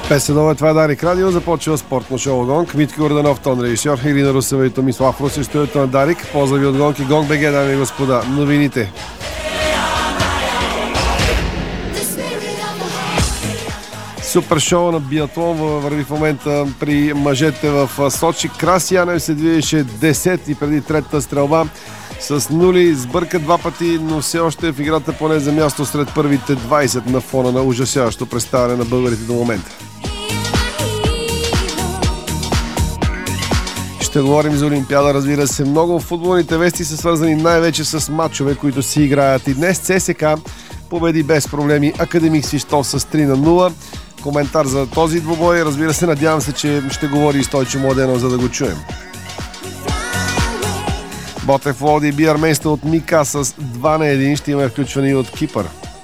Песедове, това е Дарик Радио, започва спортно шоу Гонг. Митко Орданов, тон режисьор, Ирина Русева и Томислав Русев, студиото на Дарик. Поздрави от Гонг и Гонг БГ, дами и господа. Новините. Супер шоу на биатлон върви в момента при мъжете в Сочи. Краси Янев се движеше 10 и преди третата стрелба с нули, сбърка два пъти, но все още в играта поне за място сред първите 20 на фона на ужасяващо представяне на българите до момента. Ще говорим за Олимпиада, разбира се. Много футболните вести са свързани най-вече с матчове, които си играят. И днес ЦСКА победи без проблеми Академик Свищов с 3-0. Коментар за този двубой. Разбира се, надявам се, че ще говори и Стойчо Младенов, за да го чуем. Ботев Лоди би армейство от Мика с 2-1. Ще има включване и от Кипър.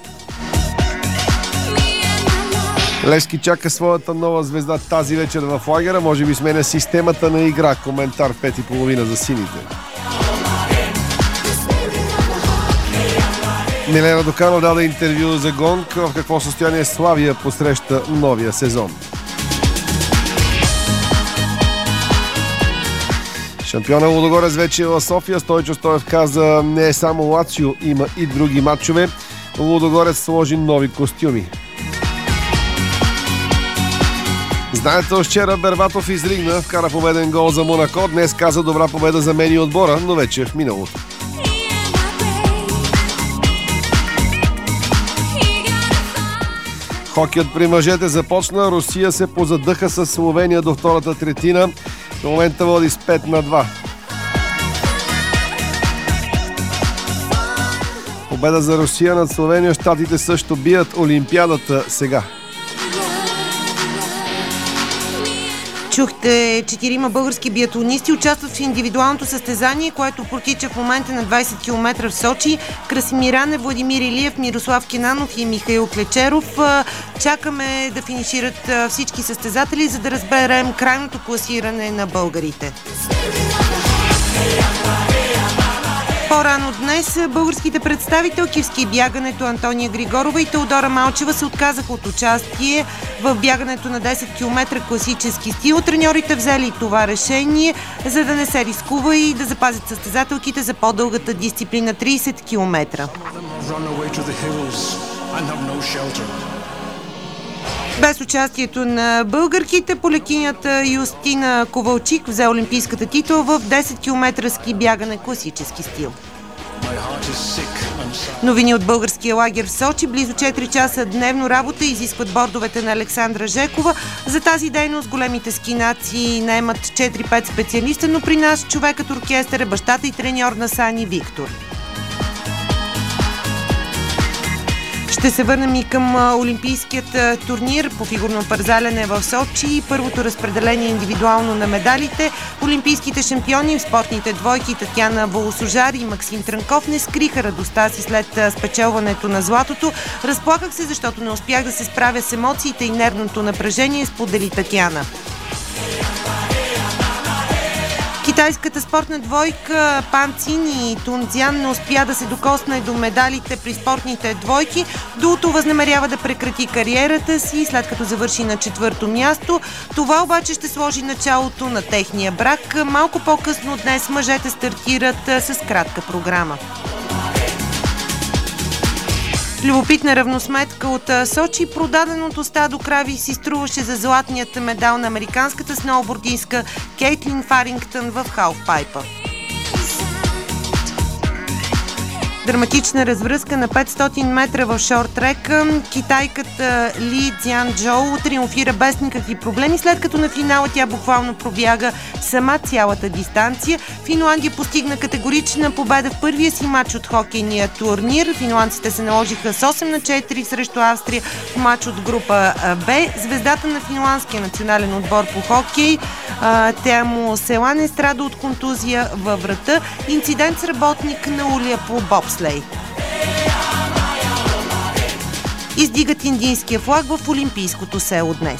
Левски чака своята нова звезда тази вечер в лагера. Може би сменя системата на игра. Коментар в 5:30 за сините. Милена Доканов даде интервю за Гонг. В какво състояние Славия посреща новия сезон. Шампиона Лудогорец вече е в София. Стойчо Стоев каза, не е само Лацио, има и други матчове. Лудогорец сложи нови костюми. Знаете, вчера Бербатов изригна, вкара победен гол за Монако. Днес каза добра победа за мен и отбора, но вече е в миналото. Хокейът при мъжете започна. Русия се позадъха с Словения до втората третина. В момента води с 5-2. Победа за Русия над Словения. Щатите също бият Олимпиадата сега. Чухте 4 български биатлонисти участват в индивидуалното състезание, което протича в момента на 20 км в Сочи. Красимир Ранев, Владимир Илиев, Мирослав Кенанов и Михаил Клечеров. Чакаме да финишират всички състезатели, за да разберем крайното класиране на българите. По-рано днес българските представителки в ски бягането Антония Григорова и Теодора Малчева се отказаха от участие в бягането на 10 км класически стил. Треньорите взели това решение, за да не се рискува и да запазят състезателките за по-дългата дисциплина 30 км. Без участието на българките, полекинята Юстина Ковалчик взе олимпийската титла в 10 км ски бягане класически стил. Новини от българския лагер в Сочи. Близо 4 часа дневно работа изискват бордовете на Александра Жекова. За тази дейност големите ски нации наемат 4-5 специалиста, но при нас човекът оркестър е бащата и треньор на Сани Виктор. Ще се върнем и към олимпийският турнир по фигурно парзалене в Сочи. Първото разпределение индивидуално на медалите. Олимпийските шампиони в спортните двойки Татяна Волосожар и Максим Трънков не скриха радостта си след спечелването на златото. Разплаках се, защото не успях да се справя с емоциите и нервното напрежение, сподели Татяна. Китайската спортна двойка Пан Цин и Тун Цзян не успя да се докосне до медалите при спортните двойки. Дуото възнамерява да прекрати кариерата си, след като завърши на 4-то място. Това обаче ще сложи началото на техния брак. Малко по-късно днес мъжете стартират с кратка програма. Любопитна равносметка от Сочи. Продаденото стадо крави си струваше за златният медал на американската сноубордистка Кейтлин Фарингтън в халфпайпа. Драматична развръзка на 500 метра в шорт-трек. Китайката Ли Цзян-Джоу триумфира без никакви проблеми, след като на финала тя буквално пробяга сама цялата дистанция. Финландия постигна категорична победа в първия си матч от хокейния турнир. Финландците се наложиха с 8-4 срещу Австрия в матч от група Б. Звездата на финландския национален отбор по хокей Теамо Селане страда от контузия във врата. Инцидент с работник на улия по бобслей. Издигат индийския флаг в Олимпийското село днес.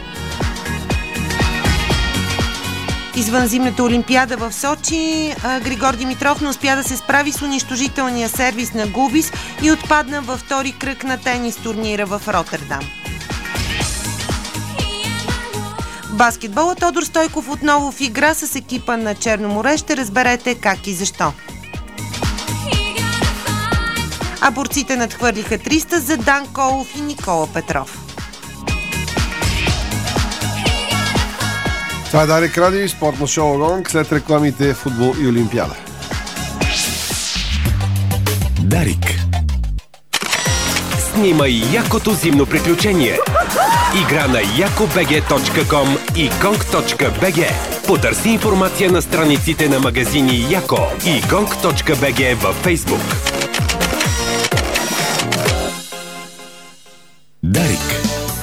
Извънзимната олимпиада в Сочи. Григор Димитров не успя да се справи с унищожителния сервис на Губис и отпадна във втори кръг на тенис турнира в Ротердам. баскетбола Тодор Стойков отново в игра с екипа на Черно море. Ще разберете как и защо. А борците надхвърлиха 300 за Дан Колов и Никола Петров. Това е Дарик Радио, спортно шоу Гонг, след рекламите футбол и Олимпиада. Дарик. Снимай якото зимно приключение. Игра на yakobg.com и gong.bg. Потърси информация на страниците на магазини Яко и gong.bg във Фейсбук. Дарик.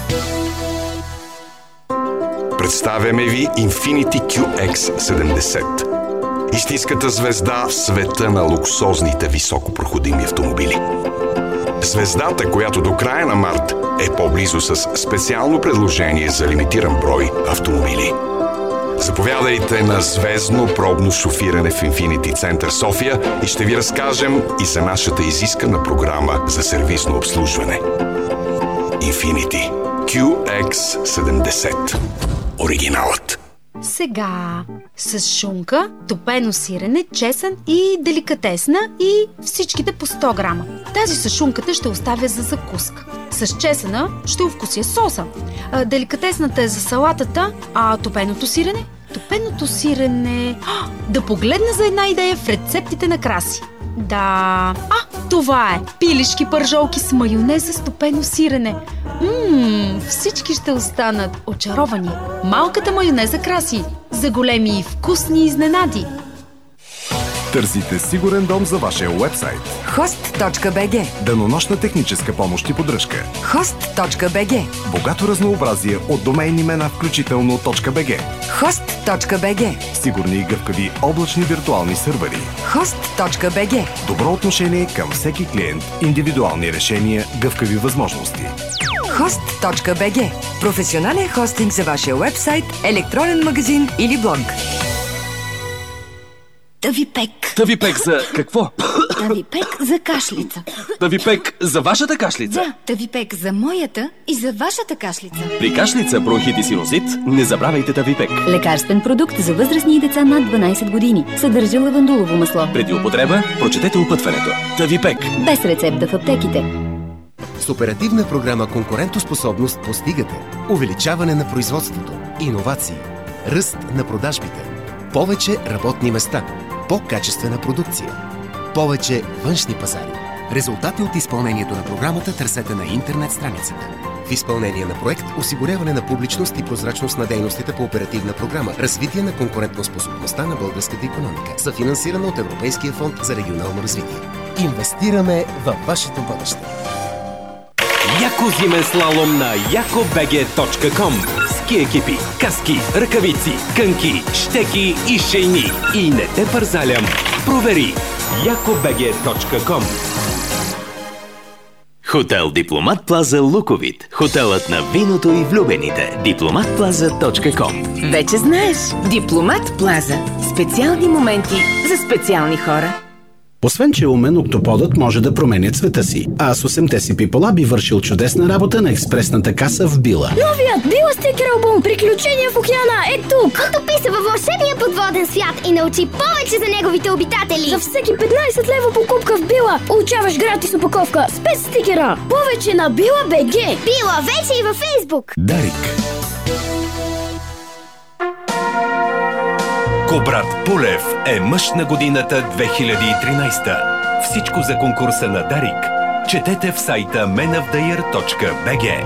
Представяме ви Infiniti QX70. Истинската звезда в света на луксозните високопроходими автомобили. Звездата, която до края на март е по-близо с специално предложение за лимитиран брой автомобили. Заповядайте на звездно пробно шофиране в Infiniti Център София и ще ви разкажем и за нашата изискана програма за сервизно обслужване. Infiniti QX70. Оригиналът. Сега с шунка, топено сирене, чесън и деликатесна и всичките по 100 грама. Тази с шунката ще оставя за закуска. С чесъна ще овкуся соса. Деликатесната е за салатата, а топеното сирене? Топеното сирене... Да погледна за една идея в рецептите на Краси. Да... това е! Пилешки пържолки с майонеза с топено сирене. Всички ще останат очаровани. Малката майонеза Краси. За големи и вкусни изненади. Търсите сигурен дом за вашия уебсайт. Host.bg. Денонощна техническа помощ и поддръжка. Host.bg. Богато разнообразие от домейни имена, включително .bg. Host.bg. Сигурни и гъвкави облачни виртуални сървъри. Host.bg. Добро отношение към всеки клиент, индивидуални решения, гъвкави възможности. Host.bg. Професионален хостинг за вашия уебсайт, електронен магазин или блог. Тавипек. Тавипек за какво? Тавипек за кашлица. Тавипек за вашата кашлица? Да, Тавипек за моята и за вашата кашлица. При кашлица, бронхит и синузит не забравяйте Тавипек. Лекарствен продукт за възрастни и деца над 12 години. Съдържа лавандулово масло. Преди употреба, прочетете опътването. Тавипек. Без рецепта в аптеките. С оперативна програма Конкурентоспособност постигате увеличаване на производството, иновации, ръст на продажбите, повече работни места, по-качествена продукция, повече външни пазари. Резултати от изпълнението на програмата търсете на интернет страницата. В изпълнение на проект осигуряване на публичност и прозрачност на дейностите по оперативна програма Развитие на конкурентоспособността на българската икономика, съфинансирана от Европейския фонд за регионално развитие. Инвестираме във вашето бъдеще. Яко зимен слалом на yakobg.com. Ски екипи, каски, ръкавици, кънки, щеки и шейни. И не те парзалям. Провери yakobg.com. Хотел Дипломат Плаза Луковит. Хотелът на виното и влюбените. diplomatplaza.com. Вече знаеш. Дипломат Плаза. Специални моменти за специални хора. Освен, че умен, октоподът може да променя цвета си. А с 8-те си пипола би вършил чудесна работа на експресната каса в Била. Новият Била стикер албум «Приключения в океана» е тук! Отопи се във вълшебния подводен свят и научи повече за неговите обитатели! За всеки 15 лева покупка в Била получаваш гратис опаковка с 5 стикера! Повече на Била БГ! Била вече и във Фейсбук! Дарик. Кобрат Пулев е мъж на годината 2013. Всичко за конкурса на Дарик четете в сайта menoftheyear.bg.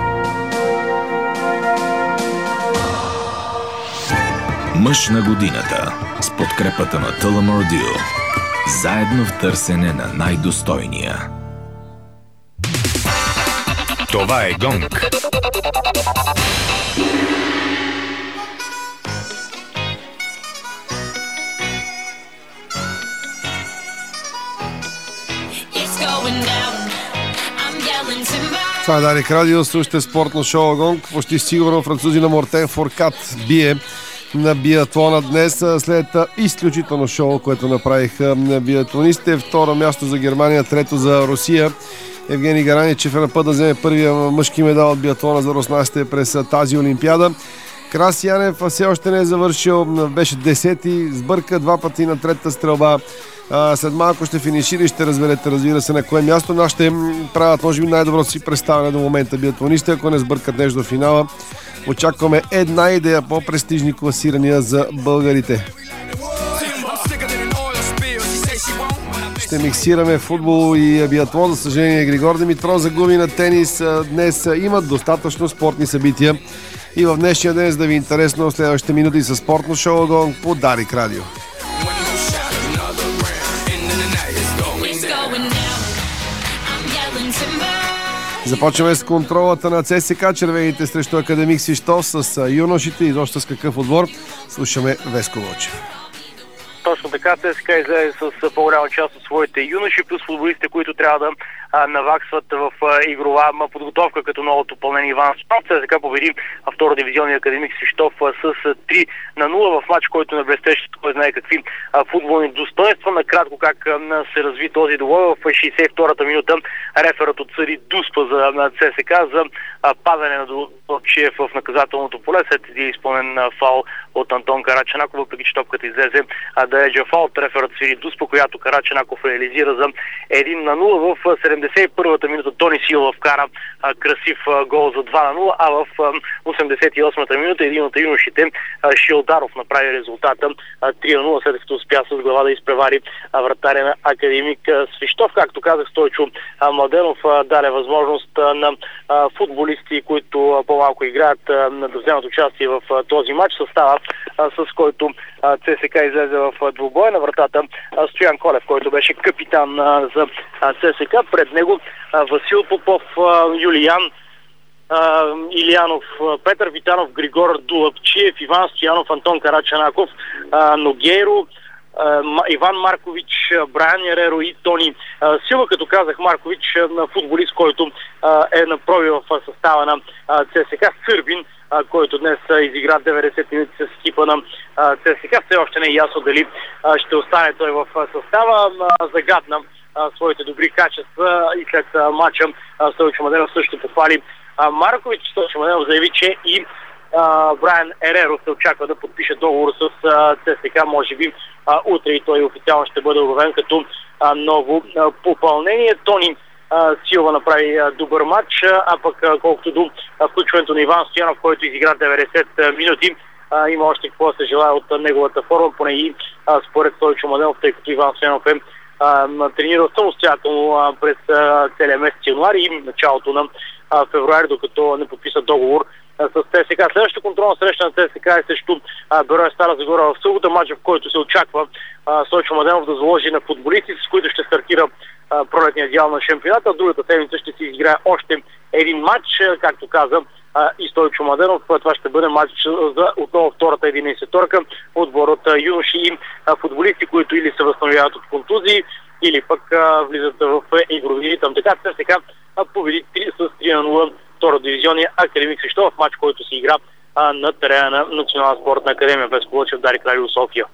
Мъж на годината с подкрепата на Tullamore Dew. Заедно в търсене на най-достойния. Това е Гонг. Това е Дарик Радио, слушате спортно шоу Гонг. Почти сигурно французина Мортен Форкат бие на биатлона днес след изключително шоу, което направиха биатлонистите. Второ място за Германия, трето за Русия. Евгений Гараничев е на път да вземе първия мъжки медал от биатлона за руснаците през тази олимпиада. Краси Янев все още не е завършил, беше 10-ти, сбърка 2 пъти на третата стрелба. След малко ще финишира и ще разберете, разбира се, на кое място. Но ще правят, може би, най-доброто си представяне до момента биатлонисти, ако не сбъркат нещо до финала. Очакваме една идея по-престижни класирания за българите. Ще миксираме футбол и биатлон. За съжаление, Григор Димитров загуби на тенис. Днес имат достатъчно спортни събития. И в днешния ден, за да ви е интересно, следващите минути с спортно шоу Гонг по Дарик Радио. Започваме с контролата на ЦСКА, червените срещу Академик Свищов с юношите и доста с какъв отбор. Слушаме Веско Вълчев. Точно така, ЦСКА излезе с по-голяма част от своите юноши, плюс футболистите, които трябва да наваксват в игрова подготовка, като новото допълнение Иван Стоянов. ЦСКА победи втора дивизионния Академик Свищов с 3-0 в матч, който не блестеше, кой знае какви футболни достоинства. Накратко как се разви този двубой. В 62-та минута реферът отсъди дуспа за ЦСКА за падане на Дочиев в наказателното поле след един изпълнен фаул от Антон Караченаков, въпреки че топката излезе далече фаул. Реферът свири дуспа, която Караченаков реализира за 1-0. В 71-та минута Тони Силва вкара красив гол за 2-0, а в 88-та минута един от юношите, Шилдаров, направи резултата 3-0, след като успя с глава да изпревари вратаря на Академик Свищов. Както казах, Стойчо Младенов даде възможност на футболисти, които по-малко играят, да вземат участие в този матч. Състава, с който ЦСКА излезе в двубой. На вратата Стоян Колев, който беше капитан за ЦСКА. Пред него Васил Попов, Юлиян Илиянов, Петър Витанов, Григор Дулапчиев, Иван Стоянов, Антон Караченаков, Ногейро, Иван Маркович, Брайан Ереро и Тони Силва. Като казах, Маркович, футболист, който е на проби в състава на ЦСКА. Сърбин, който днес изигра 90 минути с екипа на ЦСКА. Все още не е ясно дали ще остане той в състава. Загадна своите добри качества и след матча Стойчо Младенов също похвали Маркович. Стойчо Младенов заяви, че и Брайан Ереро се очаква да подпише договор с ЦСКА. Може би утре и той официално ще бъде обявен като ново попълнение. Тони Силва направи добър матч, а пък колкото до включването на Иван Стоянов, който изигра 90 минути, има още какво се желая от неговата форма, поне и според Стойчо Младенов, тъй като Иван Стоянов е тренирал самостоятелно през целия месец януари и началото на февруари, докато не подписа договор с ЦСКА. Следващата контролна среща на ЦСКА е срещу Берое Стара Загора в събота, матч, в който се очаква Стойчо Младенов да заложи на футболисти, с които ще стартира пролетния дял на шампионата. Другата седмица ще се изиграе още един матч, както каза и Стойчо Младенов. Това ще бъде матч за отново втората 11-торка, отбор от юноши и футболисти, които или се възстановяват от контузии, или пък влизат в игрови ритъм. Така ЦСКА победи с 3-0 втора дивизионния Академик Свищов в матч, който се игра на терена на Национална спортна академия. Веско Вълчев, Дарик Радио, София.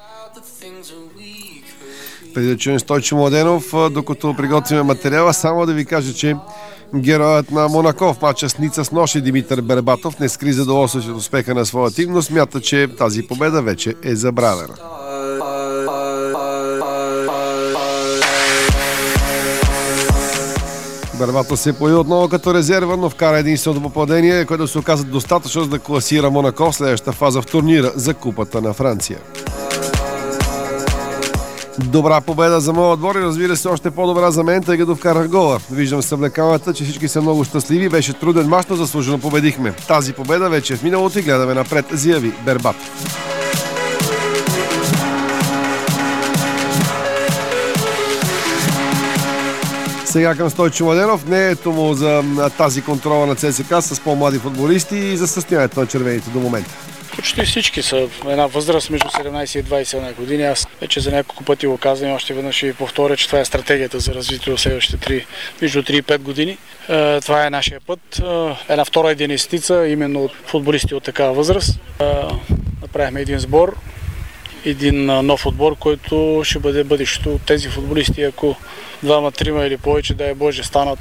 Преди да чуем Стойчо Младенов, докато приготвяме материала, само да ви кажа, че героят на Монако в матча с Ница с нощи Димитър Бербатов не скри задоволството от успеха на своя тим, но смята, че тази победа вече е забравена. Бербатов се появи отново като резерва, но вкара единственото попадение, което се оказа достатъчно за да класира Монако в следващата фаза в турнира за Купата на Франция. Добра победа за моят отбор и разбира се още по-добра за мен, тъй като вкарах гола. Виждам съблекалната, че всички са много щастливи. Беше труден мач, но заслужено победихме. Тази победа вече е в миналото и гледаме напред, заяви Бербатов. Сега към Стойчо Младенов. Мнението му за тази контрола на ЦСКА с по-млади футболисти и за състоянието на червените до момента. Почти всички са в една възраст между 17 и 21 години. Аз вече за няколко пъти го казвам и още веднъж ще ви повторя, че това е стратегията за развитие в следващите между 3 и 5 години. Това е нашия път. Една втора единайсетица, именно от футболисти от такава възраст. Направихме един сбор, един нов отбор, който ще бъде бъдещето от тези футболисти. Ако 2-3 или повече, дай Боже, станат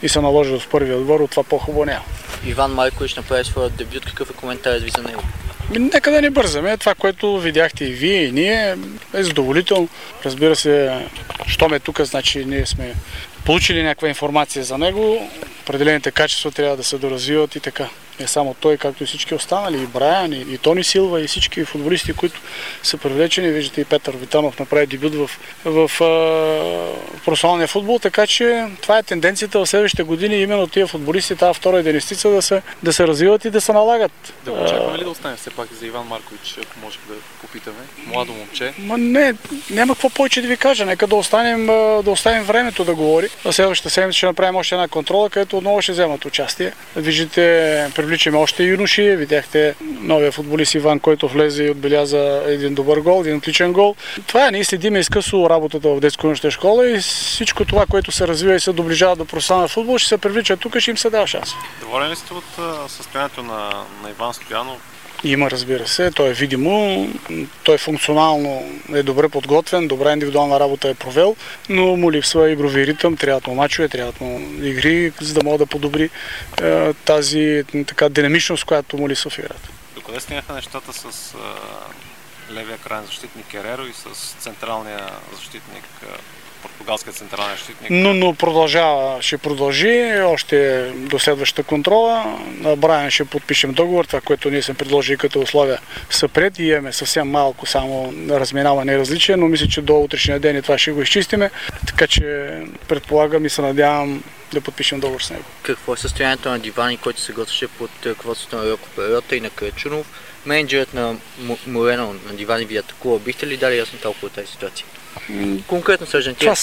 и се наложи в първия отбор, от това по-хубаво няма. Иван Маркович направи своя дебют. Какъв е коментарът ви за него? Нека да не бързаме. Това, което видяхте и вие, и ние, е задоволително. Разбира се, щом е тук, значи ние сме получили някаква информация за него. Определените качества трябва да се доразвиват и така. Не само той, както и всички останали, и Брайан, и Тони Силва, и всички футболисти, които са привлечени. Виждате, и Петър Витанов направи дебют в професионалния футбол, така че това е тенденцията в следващите години, именно тия футболисти, тази втора единици да се развиват и да се налагат. Да очакваме ли да остане все пак за Иван Маркович, ако може да попитаме? Младо момче. Не, няма какво повече да ви кажа. Нека да оставим времето да говори. В следващата седмица ще направим още една контрола, където отново ще вземат участие. Виждате, привличаме още юноши. Видяхте новия футболист Иван, който влезе и отбеляза един добър гол, един отличен гол. Това е, ние следиме изкъсно работата в детско-юношеска школа и всичко това, което се развива и се доближава до професионалния футбол, ще се привлича тук и ще им се дава шанс. Доволен ли сте от състоянието на Иван Стоянов? Има, разбира се, той е видимо, той функционално е добре подготвен, добра индивидуална работа е провел, но му липсва игрови ритъм, трябват му мачове, трябват му игри, за да може да подобри тази така динамичност, която му липсва в играта. Докъде стигнаха нещата с левия крайен защитник Ереро и с централния защитник, португалския централен защитник? Но продължава, ще продължи още до следващата контрола. На Брайан ще подпишем договор, това, което ние сме предложили като условия са пред и имаме съвсем малко само разминаване и различие, но мисля, че до утрешния ден и това ще го изчистиме, така че предполагам и се надявам да подпишем договор с него. Какво е състоянието на Дивани, който се готвеше под ръководството на Роко Перота и на Крачунов? Менеджерът на Морено на Дивани ви атакува. Бихте ли дали ясно толкова тази ситуация? Конкретно с Аржентина.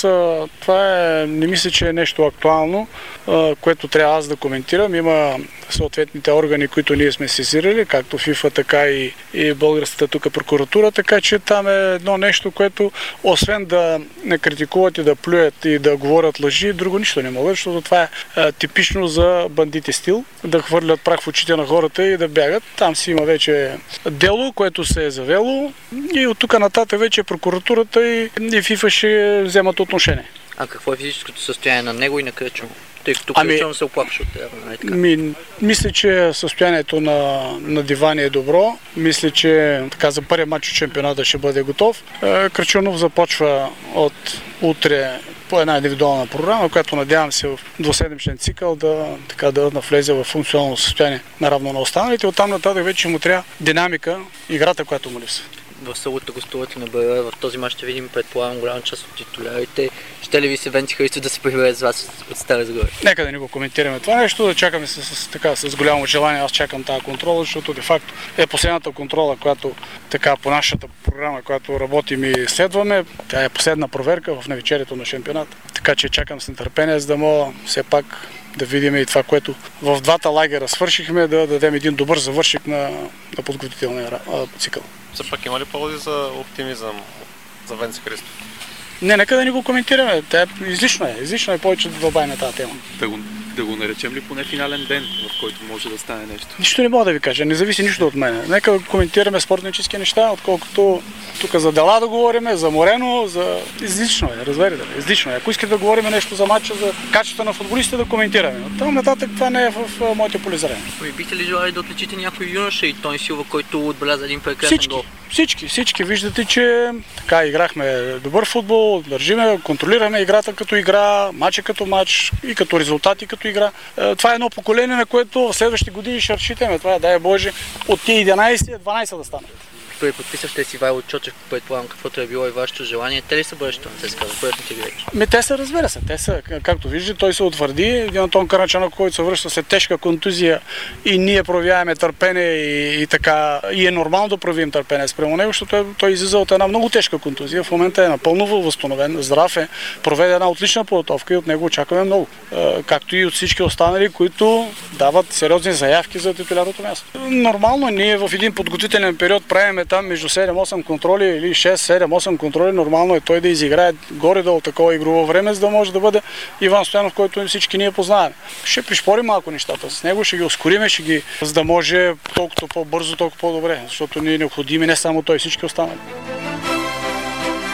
Не мисля, че е нещо актуално, което трябва аз да коментирам. Има съответните органи, които ние сме сезирали, както ФИФА, така и българската тук прокуратура, така че там е едно нещо, което освен да не критикуват и да плюят и да говорят лъжи, друго нищо не могат, защото това е типично за бандити стил, да хвърлят прах в очите на хората и да бягат. Там си има вече дело, което се е завело и от тук нататък вече прокуратурата и ФИФА ще вземат отношение. А какво е физическото състояние на него и на Крачунов? Тъй като Крачунов се оплакваше от това. Мисля, че състоянието на Дивани е добро. Мисля, че така за първия матч от чемпионата ще бъде готов. Крачунов започва от утре по една индивидуална програма, която надявам се в двуседмичен цикъл да навлезе в функционално състояние наравно на останалите. Оттам нататък вече му трябва динамика, играта, която му липсва. В събота гостувате на БР. В този мач ще видим, предполагам, голяма част от титулярите. Ще ли ви се Венци Христов да се прибере с вас от Стара Загора? Нека да не го коментираме това нещо, да чакаме с голямо желание. Аз чакам тази контрола, защото де-факто е последната контрола, която така по нашата програма, която работим и следваме. Тя е последна проверка в навечерието на шампионата. Така че чакам с нетърпение, за да мога все пак да видим и това, което в двата лагера свършихме, да дадем един добър завършик на подготвителния цикъл. Все пак има ли поводи за оптимизъм за Венци Христов? Не, нека да не го коментираме. Излишно е повече да дълбаем тази тема. Да го наречем ли поне финален ден, в който може да стане нещо? Нищо не мога да ви кажа, не зависи нищо от мен. Нека да коментираме спортнически неща, отколкото тук за дела да говорим, за Морено, излишно е, разберете. Излишно е. Ако искате да говорим нещо за матча, за качеството на футболистите, да коментираме. Но там нататък това не е в моите полезрения. Бихте ли желали да отличите някой юноша и Тони Силва, който отбеляза един прекрасен гол? Всички. Виждате, че така играхме добър футбол, държиме, контролираме играта като игра, матча като матч и като резултати като игра. Това е едно поколение, на което в следващите години ще разчитаме. Това е, дай Боже, от тия 11 да стане. Подписахте си Ивайло Чочев, предполагам, каквото е било и вашето желание. Те ли са бъдещето на ЦСКА? Бъдещите играчи? Те са, разбира се. Те са, както виждате, той се утвърди. Един Антон Карачанов, който се връща след тежка контузия и ние проявяваме търпение и така. И е нормално да проявим търпение спрямо него, защото той излиза от една много тежка контузия. В момента е напълно възстановен, здрав е, проведе една отлична подготовка и от него очакваме много. Както и от всички останали, които дават сериозни заявки за титулярното място. Нормално ние в един подготвителен период правим там между 7-8 контроли или 6-7-8 контроли, нормално е той да изиграе горе-долу такова игрово време, за да може да бъде Иван Стоянов, който всички ние познаваме. Ще пришпорим малко нещата с него, ще ги ускориме, за да може толкова по-бързо, толкова по-добре, защото ни е необходими не само той, всички останали.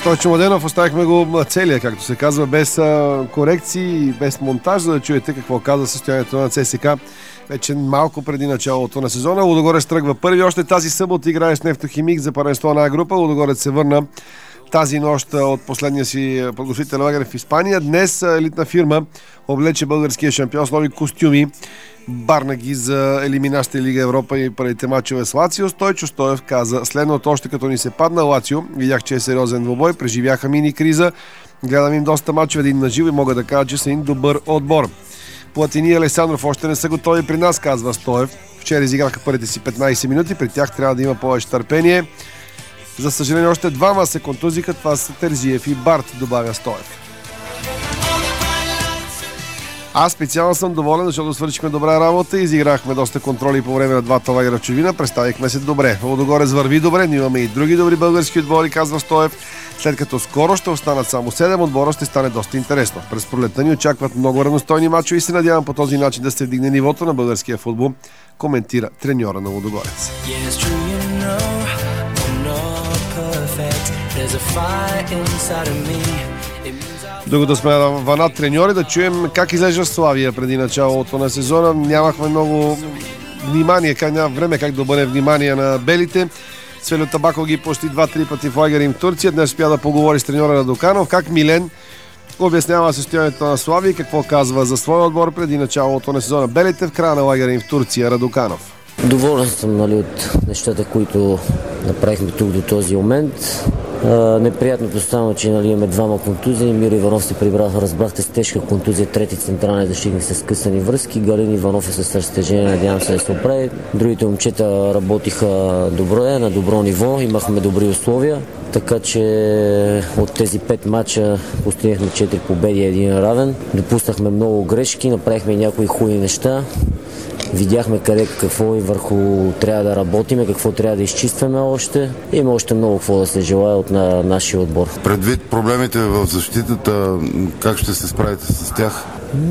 Стойчо Младенов, оставихме го целия, както се казва, без корекции и без монтаж, за да чуете какво казва състоянието на ЦСКА вече малко преди началото на сезона. Лудогорец тръгва първи. Още тази събота играе с Нефтохимик за първенство на група. Лудогорец се върна тази нощ от последния си подготвителен лагер в Испания. Днес елитна фирма облече българския шампион с нови костюми. Барна ги за елиминащата Лига Европа и първите мачове с Лацио. Стойчо Стоев каза следното: още като ни се падна Лацио, видях, че е сериозен двубой, преживяха мини криза, гледам им доста мачове един на живо и мога да кажа, че са един добър отбор. Платини и Александров още не са готови при нас, казва Стоев. Вчера изиграха първите си 15 минути, при тях трябва да има повече търпение. За съжаление още двама се контузиха, това са Терзиев и Барт, добавя Стоев. Аз специално съм доволен, защото свършихме добра работа и изиграхме доста контроли по време на двата лагера в чужбина. Представихме се добре. Лудогорец върви добре, но имаме и други добри български отбори, казва Стоев. След като скоро ще останат само 7 отбора, ще стане доста интересно. През пролетта ни очакват много равностойни мачове и се надявам по този начин да се вдигне нивото на българския футбол, коментира треньора на Лудогорец. Докато сме на вълна треньори, да чуем как излежа Славия преди началото на сезона. Нямахме много внимание, няма време как да обърне внимание на белите. Цвелю Табаков ги почти 2-3 пъти в лагера им в Турция. Днес успя да поговори с треньора Радоканов. Как Милен обяснява състоянието на Славия и какво казва за своя отбор преди началото на сезона. Белите в края на лагера им в Турция. Радоканов. Доволен съм от нещата, които направихме тук до този момент. Неприятното стана, че имаме двама контузии. Миро Иванов се прибра, разбрахте, с тежка контузия, трети централен защитник с късани връзки. Галин Иванов е с разтежение, надявам се да се оправи. Другите момчета работиха добре, на добро ниво, имахме добри условия. Така че от тези 5 мача постигнахме 4 победи и 1 равен. Допуснахме много грешки, направихме някои хубави неща. Видяхме къде какво и върху трябва да работиме, какво трябва да изчистваме още. Има още много какво да се желае от нашия отбор. Предвид проблемите в защитата, как ще се справите с тях?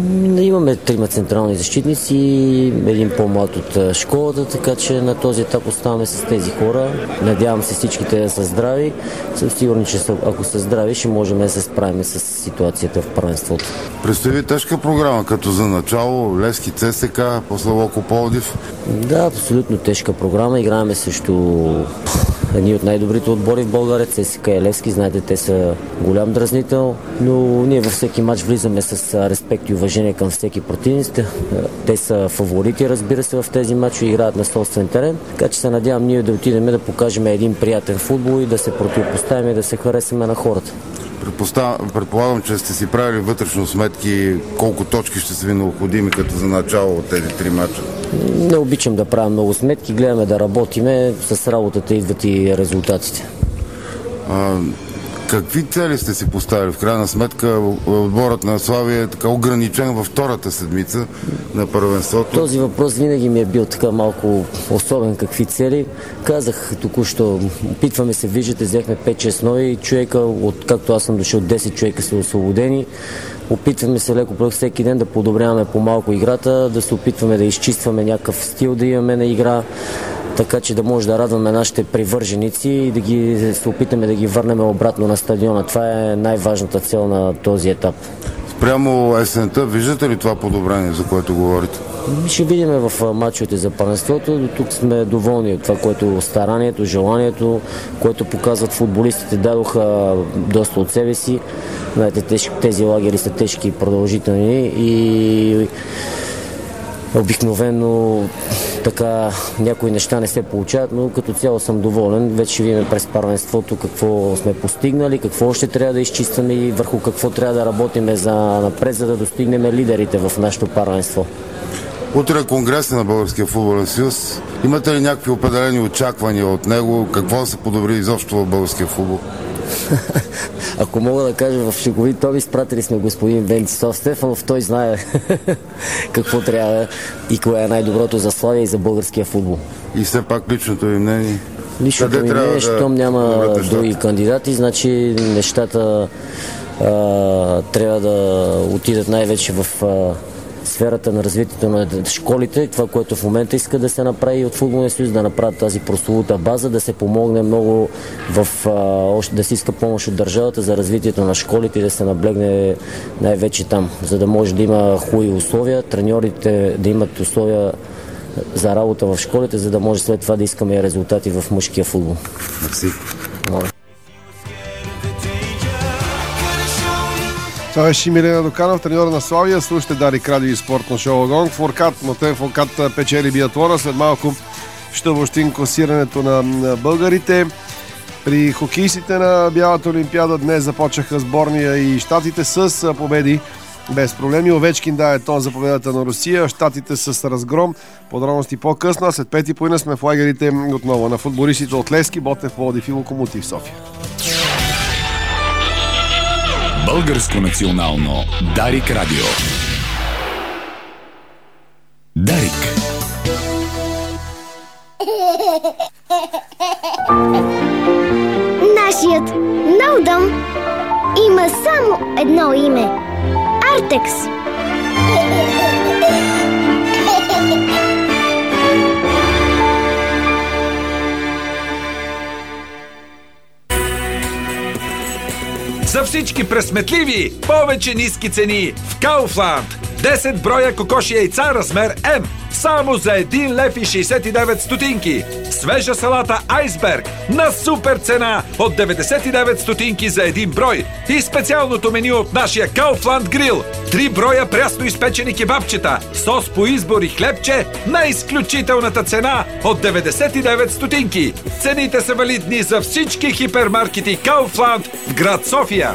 Имаме 3 централни защитници, един по-млад от школата, така че на този етап оставаме с тези хора. Надявам се всичките да са здрави. Съм сигурен, че ако са здрави, ще можем да се справим с ситуацията в първенството. Предстои тежка програма, като за начало Левски, ЦСКА, после Локо Пловдив. Да, абсолютно тежка програма. Играем срещу едни от най-добрите отбори в България, ЦСКА и Левски. Знаете, те са голям дразнител, но ние във всеки матч влизаме с респект и уважение към всеки противник. Те са фаворити, разбира се, в тези матчи, играят на собствен терен. Така че се надявам ние да отидем да покажем един приятен футбол и да се противопоставим и да се харесаме на хората. Предполагам, че сте си правили вътрешно сметки колко точки ще са ви необходими като за начало от тези 3 мача. Не обичам да правя много сметки, гледаме да работиме, с работата идват и резултатите. Какви цели сте си поставили? В крайна сметка отборът на Славия е така ограничен във втората седмица на първенството. Този въпрос винаги ми е бил така малко особен. Какви цели? Казах току-що, опитваме се, виждате, взехме 5-6 нови човека, откакто аз съм дошъл 10 човека са освободени. Опитваме се леко по всеки ден да подобряваме по-малко играта, да се опитваме да изчистваме някакъв стил да имаме на игра, така че да може да радваме нашите привърженици и да се опитаме да ги върнем обратно на стадиона. Това е най-важната цел на този етап. Спрямо есента, виждате ли това подобрение, за което говорите? Ще видим в мачовете за първенството. До тук сме доволни от това, което старанието, желанието, което показват футболистите, дадоха доста от себе си. Знаете, тези лагери са тежки и продължителни и обикновено така някои неща не се получават, но като цяло съм доволен. Вече ще видим през първенството какво сме постигнали, какво още трябва да изчистваме и върху какво трябва да работим за напред, за да достигнем лидерите в нашето първенство. Утре е конгрес на Българския футболен съюз. Имате ли някакви определени очаквания от него? Какво да се подобри изобщо в българския футбол? Ако мога да кажа в шегови тони, изпратили сме господин Венцислав Стефанов, той знае какво трябва и кое е най-доброто за Славия и за българския футбол. И все пак личното ви мнение? Личното ми мнение, щом няма други кандидати, значи нещата трябва да отидат най-вече в сферата на развитието на школите, това, което в момента иска да се направи от Футболния съюз, да направят тази прословута база, да се помогне много да се иска помощ от държавата за развитието на школите и да се наблегне най-вече там, за да може да има хубави условия, треньорите да имат условия за работа в школите, за да може след това да искаме резултати в мъжкия футбол. Мерси. Това беше Милена Доканов, треньор на Славия. Слушайте Дарик радио и спортно шоу Гонг. Матей Фуркат печели биатлона. След малко ще обобщим класирането на българите. При хокеистите на Бялата олимпиада днес започнаха сборния и щатите с победи без проблеми. Овечкин даде тон за победата на Русия, щатите с разгром. Подробности по-късно. След 5:30 сме в лагерите отново на футболистите от Левски, Ботев, Пловдив и Локомотив София. Българско национално Дарик радио. Дарик. Нашият нов дом има само едно име – Артекс. За всички пресметливи, повече ниски цени в Kaufland. 10 броя кокоши яйца размер М. Само за 1 лев и 69 стотинки. Свежа салата Айсберг на супер цена от 99 стотинки за 1 брой. И специалното меню от нашия Kaufland Grill. 3 броя прясно изпечени кебабчета, сос по избор и хлебче на изключителната цена от 99 стотинки. Цените са валидни за всички хипермаркети Kaufland в град София.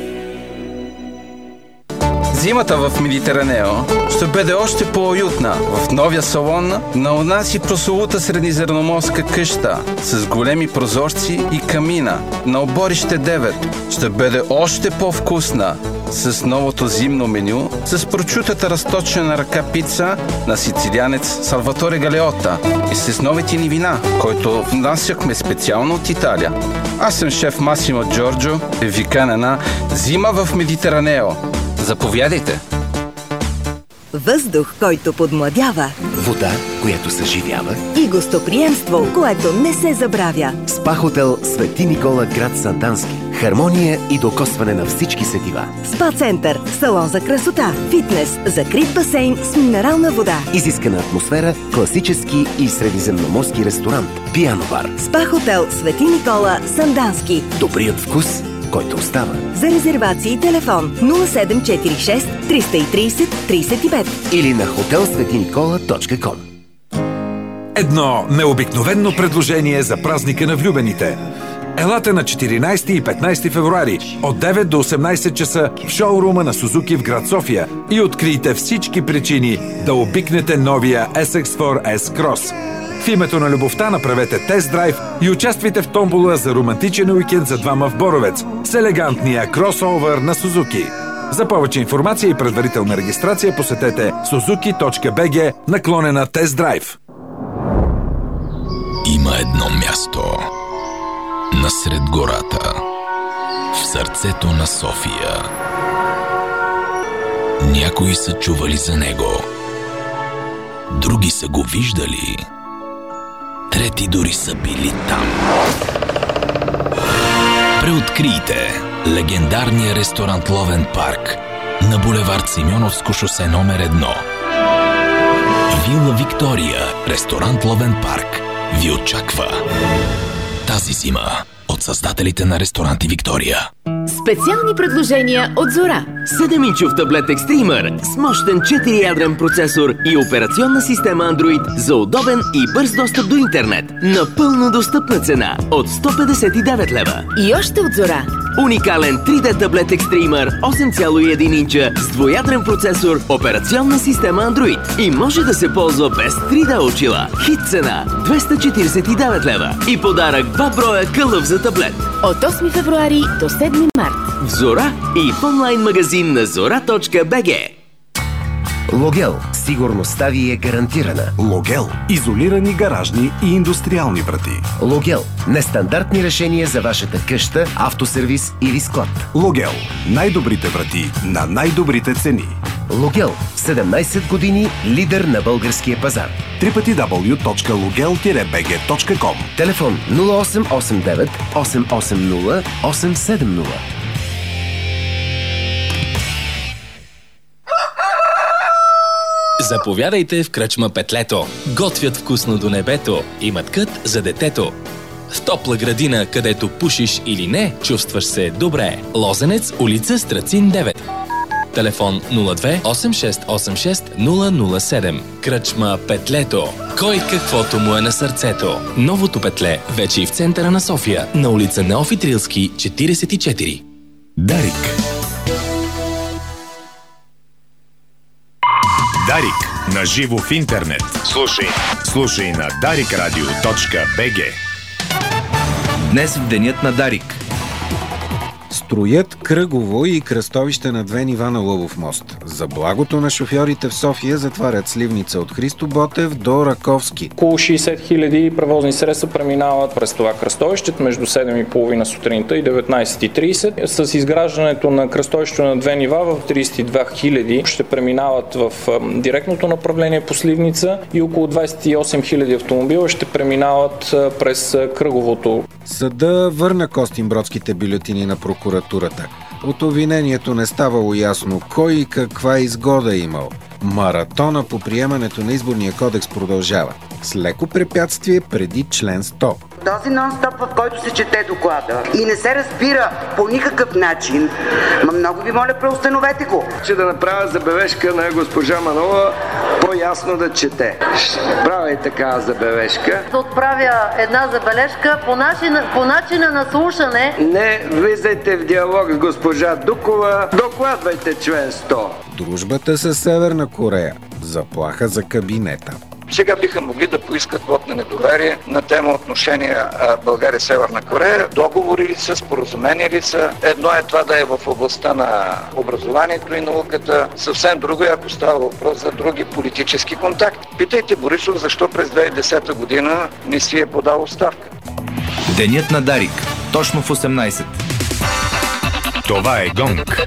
Зимата в Медитеранео ще бъде още по-уютна в новия салон на унаси прословута средиземноморска къща с големи прозорци и камина на оборище 9. Ще бъде още по-вкусна с новото зимно меню, с прочутата разточена ръка пица на сицилианец Салваторе Галеота и с новите ни вина, които внасяхме специално от Италия. Аз съм шеф Масимо Джорджо и ви каня на Зима в Медитеранео. Заповядайте! Въздух, който подмладява. Вода, която съживява. И гостоприемство, което не се забравя. Спа хотел Свети Никола, град Сандански. Хармония и докосване на всички сетива. Спа център, салон за красота, фитнес, закрит басейн с минерална вода. Изискана атмосфера, класически и средиземноморски ресторант. Пиано бар. Спа хотел Свети Никола, Сандански. Добрият вкус, който остава. За резервации телефон 0746 330 35 или на hotelsvetinicola.com. Едно необикновено предложение за празника на влюбените. Елате на 14 и 15 февруари от 9 до 18 часа в шоурума на Сузуки в град София и открийте всички причини да обикнете новия SX4 S-Cross. В името на любовта направете тест-драйв и участвайте в томбола за романтичен уикенд за двама в Боровец с елегантния кросовър на Сузуки. За повече информация и предварителна регистрация посетете suzuki.bg/тест-драйв. Има едно място насред гората, в сърцето на София. Някои са чували за него, други са го виждали, трети дори са били там. Преоткрийте легендарния ресторант Ловен парк на булевард Симеоновско шосе номер 1. Вила Виктория, ресторант Ловен парк ви очаква тази зима от създателите на ресторанти Виктория. Специални предложения от Зора. 7-инчов таблет Extremer с мощен 4-ядрен процесор и операционна система Android за удобен и бърз достъп до интернет. Напълно достъпна цена от 159 лева. И още от Зора. Уникален 3D таблет Extremer 8,1 инча с двоядрен процесор, операционна система Android и може да се ползва без 3D очила. Хит цена 249 лева. И подарък 2 броя кълъв за таблет. От 8 февруари до 7 март. В Зора и в онлайн магазин на zora.bg. Логел. Сигурността ви е гарантирана. Логел. Изолирани гаражни и индустриални врати. Логел. Нестандартни решения за вашата къща, автосервис или склад. Логел. Най-добрите врати на най-добрите цени. Логел. 17 години лидер на българския пазар. www.logel-bg.com. Телефон 0889 880 870. Заповядайте в кръчма Петлето. Готвят вкусно до небето. Имат кът за детето. В топла градина, където пушиш или не, чувстваш се добре. Лозенец, улица Страцин 9. Телефон 02 8686 007. Кръчма Петлето. Кой каквото му е на сърцето. Новото петле вече и в центъра на София, на улица Неофит Рилски 44. Дарик. Дарик. На живо в интернет. Слушай на daricradio.bg. Днес в денят на Дарик. Строят кръгово и кръстовище на две нива на Лъвов мост. За благото на шофьорите в София затварят Сливница от Христо Ботев до Раковски. Около 60 000 превозни средства преминават през това кръстовище между 7:30 сутринта и 19:30. С изграждането на кръстовището на две нива в 32 000 ще преминават в директното направление по Сливница и около 28 000 автомобила ще преминават през кръговото. Съда върна костинбродските бюлетини на прокуратурата. От обвинението не ставало ясно кой и каква изгода имал. Маратона по приемането на изборния кодекс продължава. С леко препятствие преди член 100. Този нон-стоп, в който се чете доклада и не се разбира по никакъв начин, много ви моля, преустановете го. Че да направя забележка на госпожа Манова, по-ясно да чете. Правя и такава забележка. Да отправя една забележка по начина на слушане. Не влизайте в диалог с госпожа Дукова. Докладвайте член 100. Дружбата с Северна Корея. Заплаха за кабинета. Сега биха могли да поискат вот на недоверие на тема отношения България-Северна Корея. Договори ли са, споразумения ли са? Едно е това да е в областта на образованието и науката. Съвсем друго е, ако става въпрос за други политически контакти. Питайте Борисов защо през 2010 година не си е подал оставка. Денят на Дарик. Точно в 18. Това е Гонг.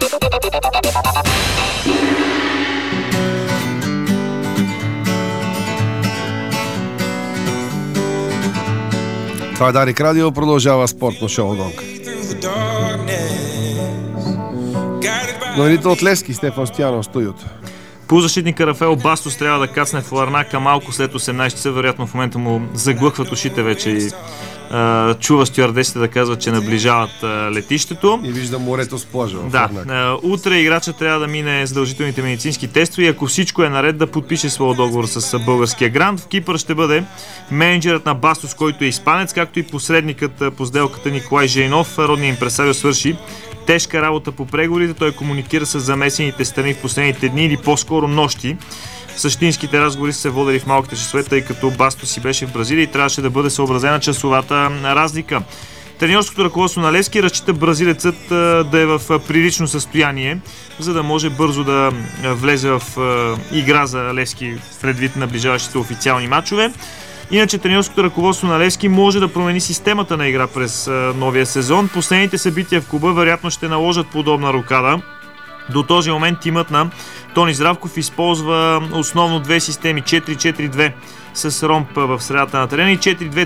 Това е Дарик Радио, продължава спортно шоу Гонг. Новините от Левски, Стефан Стоянов, студиото. Полузащитника Рафаел Бастос трябва да кацне в Ларнака малко след 18 часа. Вероятно в момента му заглъхват ушите вече и чува стюардесите да казват, че наближават летището. И вижда морето с плажа. Да. Утре играча трябва да мине задължителните медицински тестове и ако всичко е наред да подпише своя договор с българския грант. В Кипър ще бъде мениджърът на Бастос, който е испанец, както и посредникът по сделката Николай Жейнов. Родният импресарио свърши тежка работа по преговорите. Той комуникира с замесените страни в последните дни или по-скоро нощи. Същинските разговори се водили в малките часове, тъй като Бастос си беше в Бразилия и трябваше да бъде съобразена часовата разлика. Треньорското ръководство на Левски разчита бразилецът да е в прилично състояние, за да може бързо да влезе в игра за Левски предвид наближаващите официални матчове. Иначе треньорското ръководство на Левски може да промени системата на игра през новия сезон. Последните събития в клуба вероятно ще наложат подобна рокада. До този момент тимът на Тони Здравков използва основно две системи 4-4-2 с ромб в средата на терена и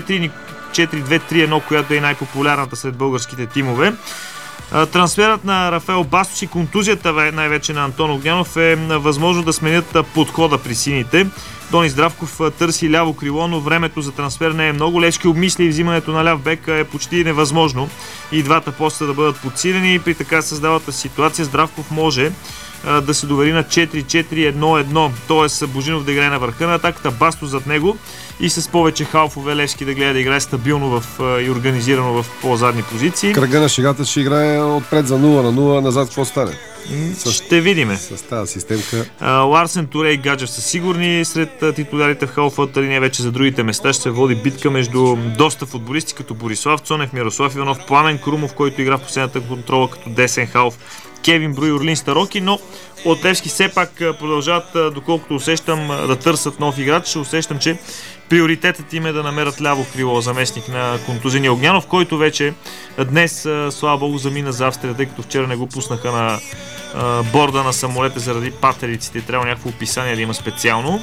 4-2-3-1, която е най-популярната сред българските тимове. Трансферът на Рафаел Бастос и контузията най-вече на Антон Огнянов е възможно да сменят подхода при сините. Тони Здравков търси ляво крило, но времето за трансфер не е много. Левски обмисли и взимането на ляв бек е почти невъзможно и двата поста да бъдат подсилени и при така създалата ситуация Здравков може да се довери на 4-4-1-1, т.е. Божинов да играе на върха на атаката, Бастос зад него и с повече халфове Левски да гледа да играе стабилно и организирано в по-задни позиции. Кръга на шегата ще играе отпред за 0-0, назад какво стане? Ще видиме. С тази системка. Ларсен, Туре и Гаджев са сигурни сред титулярите в халфата линия. Вече за другите места ще се води битка между доста футболисти, като Борислав Цонев, Мирослав Иванов, Пламен Крумов, който игра в последната контрола като десен халф, Кевин Бруй, Орлин Староки, но От Левски все пак продължават, доколкото усещам, да търсят нов играч. Усещам, че приоритетът им е да намерят ляво крило, заместник на контузения Огнянов, който вече днес, слава богу, замина за Австрия, тъй като вчера не го пуснаха на борда на самолета заради патериците. Трябва някакво описание да има специално.